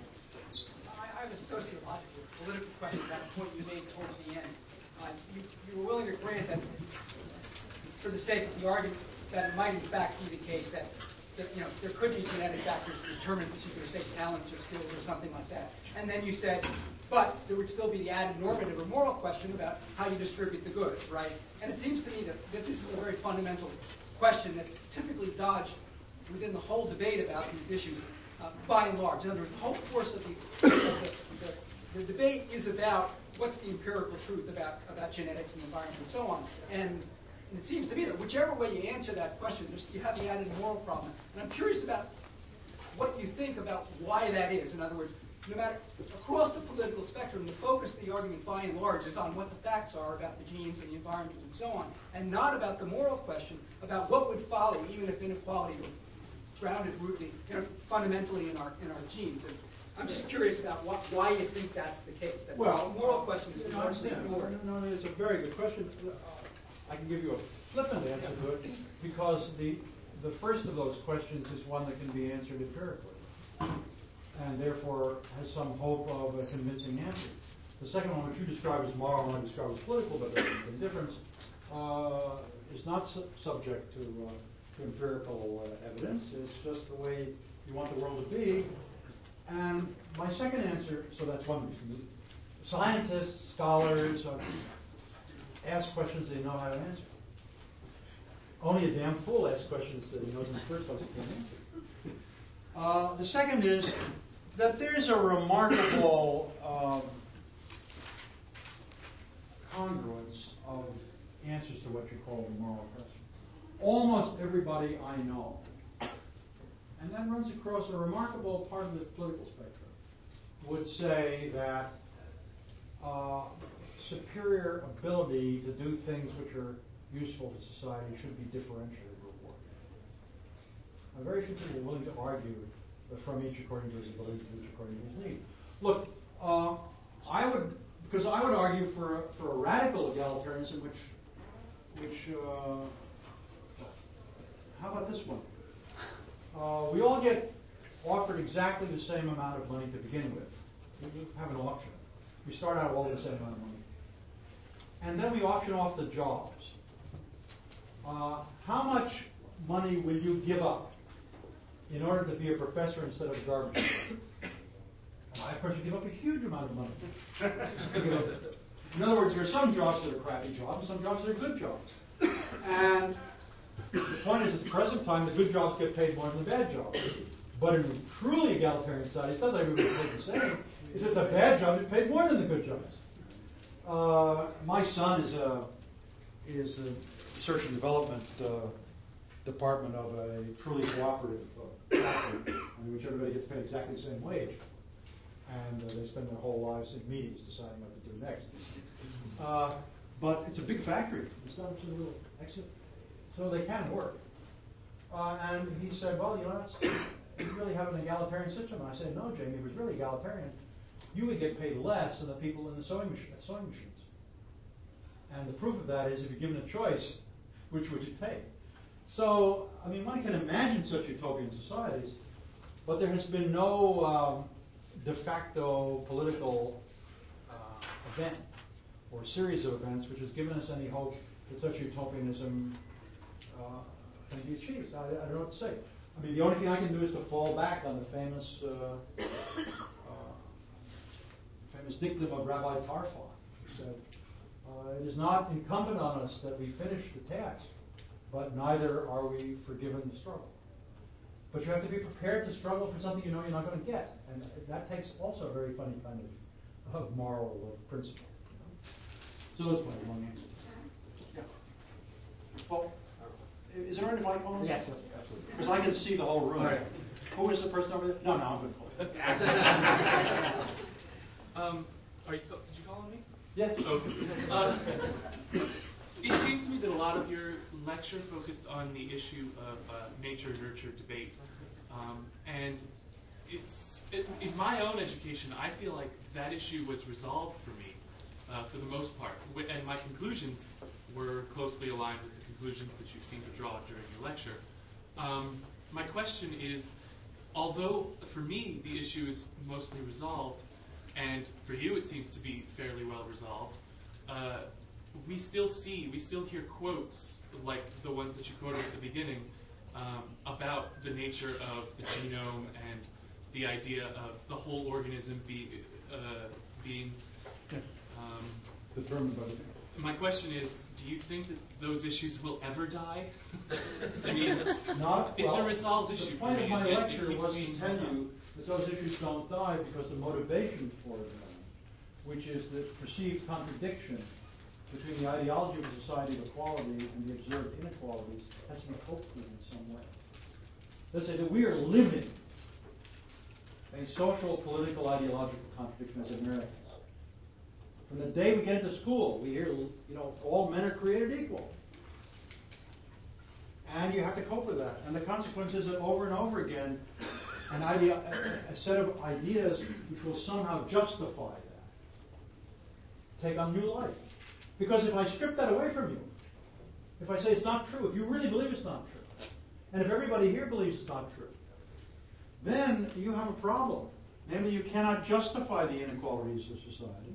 Speaker 6: I have a sociological, political question about a point you made towards the end. Uh, you, you were willing to grant that, for the sake of the argument, that it might in fact be the case that, that you know there could be genetic factors to determine particular, say, talents or skills or something like that. And then you said, but there would still be the added normative or moral question about how you distribute the goods, right? And it seems to me that, that this is a very fundamental question that's typically dodged within the whole debate about these issues, uh, by and large. In other words, the whole force of the, of the, the, the debate is about what's the empirical truth about, about genetics and environment and so on. And, and it seems to me that whichever way you answer that question, you have the added moral problem. And I'm curious about what you think about why that is. In other words, no matter across the political spectrum, the focus of the argument by and large is on what the facts are about the genes and the environment and so on, and not about the moral question about what would follow even if inequality were grounded rooted, you know, fundamentally in our in our genes. And I'm just curious about what, why you think that's the case. That
Speaker 2: Well,
Speaker 6: the moral question is
Speaker 2: no, I
Speaker 6: largely
Speaker 2: understand.
Speaker 6: ignored.
Speaker 2: No, no, it's a very good question. Uh, I can give you a flippant answer to it because the the first of those questions is one that can be answered empirically, and therefore has some hope of a convincing answer. The second one, which you describe as moral and I describe as political, but there's a difference, uh, is not su- subject to, uh, to empirical uh, evidence. It's just the way you want the world to be. And my second answer, so that's one reason. Scientists, scholars, uh, ask questions they know how to answer. Only a damn fool asks questions that he knows in the first place he can't answer. Uh, the second is that there is a remarkable um, congruence of answers to what you call the moral question. Almost everybody I know, and that runs across a remarkable part of the political spectrum, would say that uh, superior ability to do things which are useful to society should be differentially rewarded. Now, very few people are willing to argue that from each according to his ability to each according to his need. Look, uh, I would Because I would argue for, for a radical egalitarianism, which, which uh, how about this one? Uh, we all get offered exactly the same amount of money to begin with. We have an auction. We start out all with the same amount of money. And then we auction off the jobs. Uh, how much money will you give up in order to be a professor instead of a garbage man? I, of course, you give up a huge amount of money. In other words, there are some jobs that are crappy jobs, and some jobs that are good jobs. And the point is, at the present time, the good jobs get paid more than the bad jobs. But in a truly egalitarian society, it's not that everybody's paid the same. It's that the bad jobs are paid more than the good jobs. Uh, my son is a is the research and development uh, department of a truly cooperative uh, factory, in which everybody gets paid exactly the same wage. And uh, they spend their whole lives in meetings deciding what to do next. Uh, but it's a big factory. It's not a little exit, so they can work. Uh, and he said, well, you know, that's, you really have an egalitarian system. And I said, no, Jamie, if it was really egalitarian, you would get paid less than the people in the sewing, machine, sewing machines. And the proof of that is, if you're given a choice, which would you take? So, I mean, one can imagine such utopian societies, but there has been no um, de facto political uh, event or series of events which has given us any hope that such utopianism uh, can be achieved. I, I don't know what to say. I mean, the only thing I can do is to fall back on the famous uh, uh, famous dictum of Rabbi Tarfon, who said, uh, it is not incumbent on us that we finish the task, but neither are we forgiven the struggle. But you have to be prepared to struggle for something you know you're not going to get. And that takes also a very funny kind of, of moral uh, principle. You know? So that's my long answer. Yeah. Well, is there any mic on?
Speaker 5: Yes, yes, absolutely.
Speaker 2: Because I can see the whole room.
Speaker 5: Right.
Speaker 2: Who is the person over there? No, no, I'm going to call
Speaker 7: um, are you, did you call on me?
Speaker 2: Yes.
Speaker 7: Okay. Uh, it seems to me that a lot of your lecture focused on the issue of uh, nature-nurture debate. Um, and it's it, in my own education, I feel like that issue was resolved for me, uh, for the most part. And my conclusions were closely aligned with the conclusions that you seem to draw during your lecture. Um, my question is, although for me the issue is mostly resolved, and for you it seems to be fairly well resolved, uh, we still see, we still hear quotes like the ones that you quoted at the beginning um, about the nature of the genome and the idea of the whole organism be, uh, being um,
Speaker 2: determined by the
Speaker 7: my question is, do you think that those issues will ever die? I mean,
Speaker 2: Not,
Speaker 7: it's
Speaker 2: well,
Speaker 7: a resolved issue
Speaker 2: the
Speaker 7: for
Speaker 2: point
Speaker 7: me.
Speaker 2: of my
Speaker 7: It- it
Speaker 2: lecture
Speaker 7: keeps
Speaker 2: was to
Speaker 7: being
Speaker 2: tell
Speaker 7: brought up.
Speaker 2: you that those issues don't die because the motivation for them, which is the perceived contradiction between the ideology of a society of equality and the observed inequalities, has to be coped with in some way. Let's say that we are living a social, political, ideological contradiction as Americans. From the day we get into school, we hear, you know, all men are created equal. And you have to cope with that. And the consequence is that over and over again, an idea, a, a set of ideas which will somehow justify that take on new life. Because if I strip that away from you, if I say it's not true, if you really believe it's not true, and if everybody here believes it's not true, then you have a problem. Namely, you cannot justify the inequalities of society.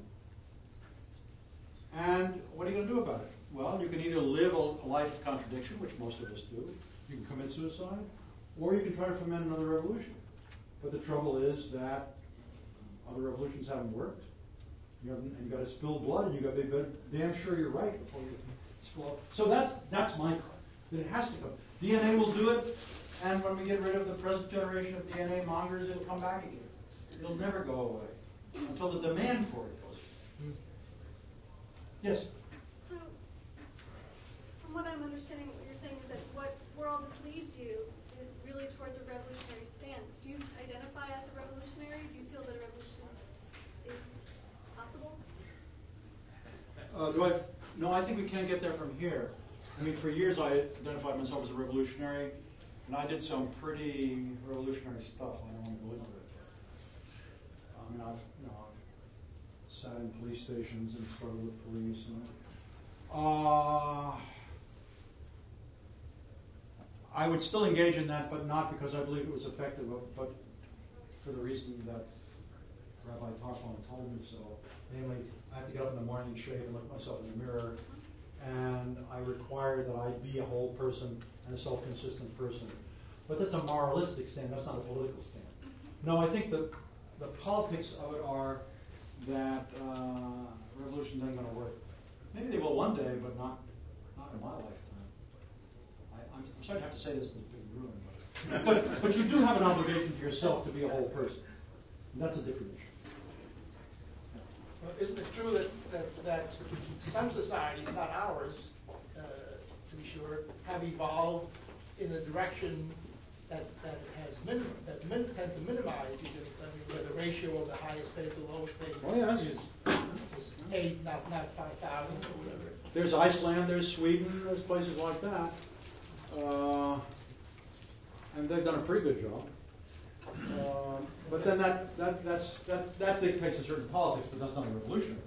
Speaker 2: And what are you going to do about it? Well, you can either live a, a life of contradiction, which most of us do. You can commit suicide, or you can try to foment another revolution. But the trouble is that other revolutions haven't worked. You haven't, and you got to spill blood, and you got to be damn sure you're right before you spill. So that's that's my cry. That it has to go. D N A will do it, and when we get rid of the present generation of D N A mongers, it'll come back again. It'll never go away until the demand for it goes. Yes.
Speaker 8: So, from what I'm understanding, what you're saying is that what where all this leads you is really towards a revolutionary stance. Do you identify as a revolutionary? Do you feel that a revolution is possible?
Speaker 2: Uh, do I? No, I think we can't get there from here. I mean, for years I identified myself as a revolutionary, and I did some pretty revolutionary stuff. I don't want to go into it. I mean, I've you know I've sat in police stations and struggled with police. And, uh, I would still engage in that, but not because I believe it was effective, but for the reason that Rabbi Tarfon told me so. Namely, I have to get up in the morning, shave, and look at myself in the mirror, and I require that I be a whole person and a self-consistent person. But that's a moralistic stand, that's not a political stand. No, I think that the politics of it are that uh, revolutions ain't going to work. Maybe they will one day, but not not in my lifetime. I, I'm, I'm sorry to have to say this in a big room, but, but, but you do have an obligation to yourself to be a whole person. And that's a different issue.
Speaker 9: Well, isn't it true that, that, that some societies, not ours, uh, to be sure, have evolved in the direction that, that has minimum, that min, tend to minimize, because, I mean, where the ratio of the highest paid to the lowest paid
Speaker 2: Oh, yes.
Speaker 9: is, is eight, not, not five thousand or whatever.
Speaker 2: There's Iceland, there's Sweden, there's places like that. Uh, and they've done a pretty good job. Uh, but then that, that, that's, that, that dictates a certain politics, but that's not a revolutionary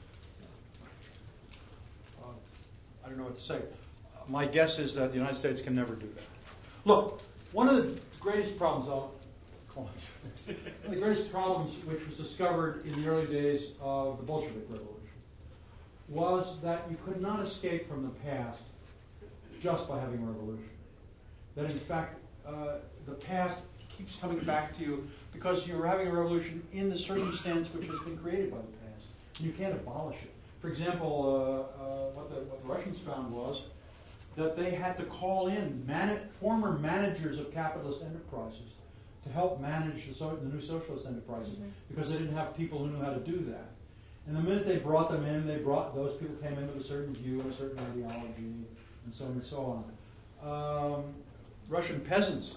Speaker 2: politics. Uh, I don't know what to say. Uh, my guess is that the United States can never do that. Look, one of the greatest problems, I'll call it, one of the greatest problems which was discovered in the early days of the Bolshevik Revolution was that you could not escape from the past just by having a revolution. That in fact, uh, the past keeps coming back to you because you're having a revolution in the circumstance which has been created by the past. And you can't abolish it. For example, uh, uh, what, the, what the Russians found was that they had to call in man- former managers of capitalist enterprises to help manage the, so- the new socialist enterprises mm-hmm. because they didn't have people who knew how to do that. And the minute they brought them in, they brought those people came in with a certain view and a certain ideology, and so on and so on. Um, Russian peasants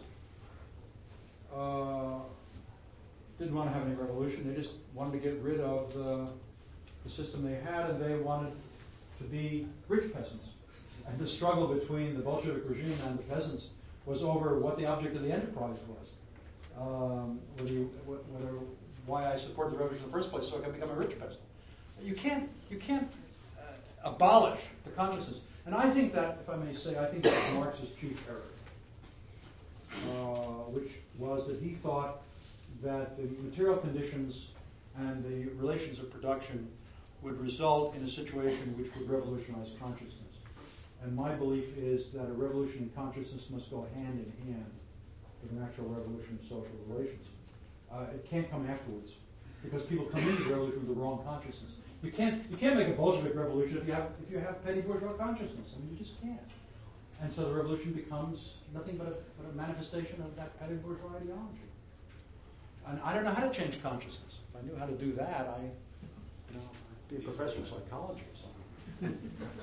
Speaker 2: uh, didn't want to have any revolution. They just wanted to get rid of the, the system they had, and they wanted to be rich peasants. And the struggle between the Bolshevik regime and the peasants was over what the object of the enterprise was. Um, whether, you, whether why I support the revolution in the first place, so I can become a rich peasant. You can't, you can't uh, abolish the consciousness. And I think that, if I may say, I think that's Marx's chief error, uh, which was that he thought that the material conditions and the relations of production would result in a situation which would revolutionize consciousness. And my belief is that a revolution in consciousness must go hand in hand with an actual revolution in social relations. Uh, it can't come afterwards, because people come into the revolution with the wrong consciousness. You can't you can't make a Bolshevik revolution if you have if you have petty bourgeois consciousness. I mean, you just can't. And so the revolution becomes nothing but a, but a manifestation of that petty bourgeois ideology. And I don't know how to change consciousness. If I knew how to do that, I, you know, I'd be a professor of psychology or something.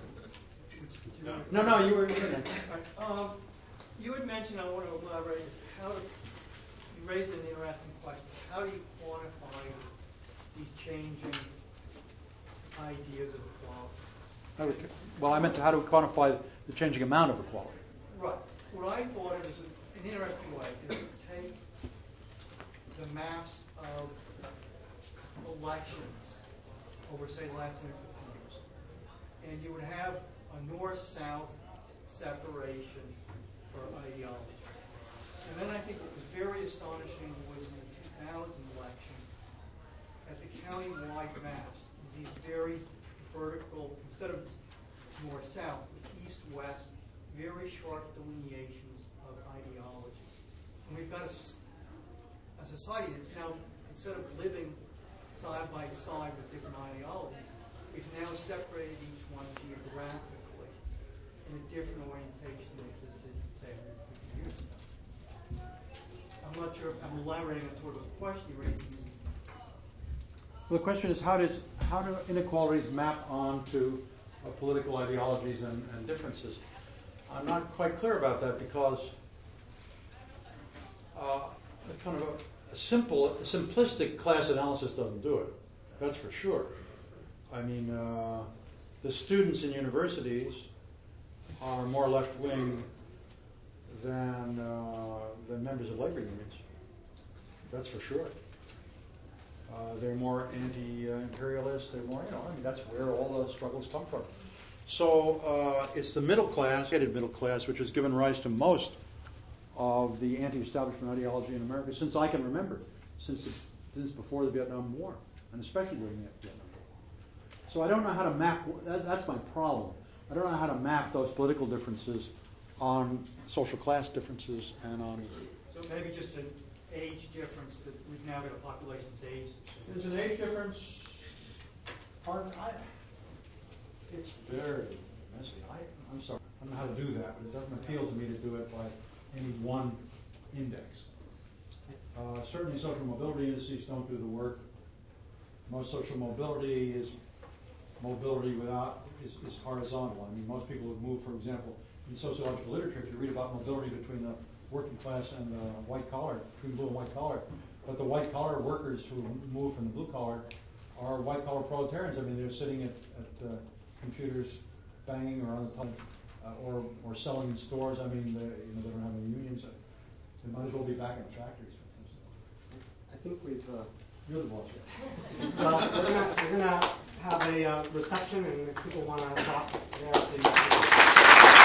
Speaker 2: No, no, you were. You were
Speaker 9: um, you had mentioned, I want to elaborate, is how to, you raised an interesting question. How do you quantify these changing ideas of equality?
Speaker 2: Well, I meant to, how do we quantify the changing amount of equality?
Speaker 9: Right. What I thought of is an interesting way is to take the maps of elections over, say, the last one hundred fifty years, and you would have a north-south separation for ideology. And then I think what was very astonishing was in the two thousand election, at the county-wide maps, is these very vertical, instead of north-south, east-west, very sharp delineations of ideology. And we've got a, a society that's now, instead of living side by side with different ideologies, we've now separated each one geographically in a different orientation than existed, say, one hundred fifty years ago. I'm not sure if I'm elaborating on sort of a question you raised.
Speaker 2: Well, the question is, how does how do inequalities map onto uh, political ideologies and, and differences? I'm not quite clear about that because uh, a kind of a, a simple, a simplistic class analysis doesn't do it. That's for sure. I mean, uh, the students in universities are more left-wing than uh, than members of labor unions. That's for sure. Uh, they're more anti-imperialist. They're more, you know, I mean, that's where all the struggles come from. So uh, it's the middle class, headed middle class, which has given rise to most of the anti-establishment ideology in America since I can remember, since, the, since before the Vietnam War, and especially during the Vietnam War. So I don't know how to map, that, that's my problem. I don't know how to map those political differences on social class differences and on...
Speaker 9: So maybe just an age difference, that we've now got a population's age.
Speaker 2: There's an age difference. Pardon, I, it's very messy. I, I'm sorry. I don't know how to do that, but it doesn't appeal to me to do it by any one index. Uh, certainly social mobility indices don't do the work. Most social mobility is mobility without, is, is horizontal. I mean, most people who move, for example, in sociological literature, if you read about mobility between the working class and the white collar, between blue and white collar, but the white collar workers who move from the blue collar are white collar proletarians. I mean, they're sitting at, at uh, computers banging or on the phone, uh, or, or selling in stores. I mean, they, you know, they don't have any unions. They might as well be back in the factories.
Speaker 1: I think we've. Uh,
Speaker 2: You're the boss. Yeah.
Speaker 1: well, we're gonna we're gonna have a uh, reception, and if people want to talk there, please.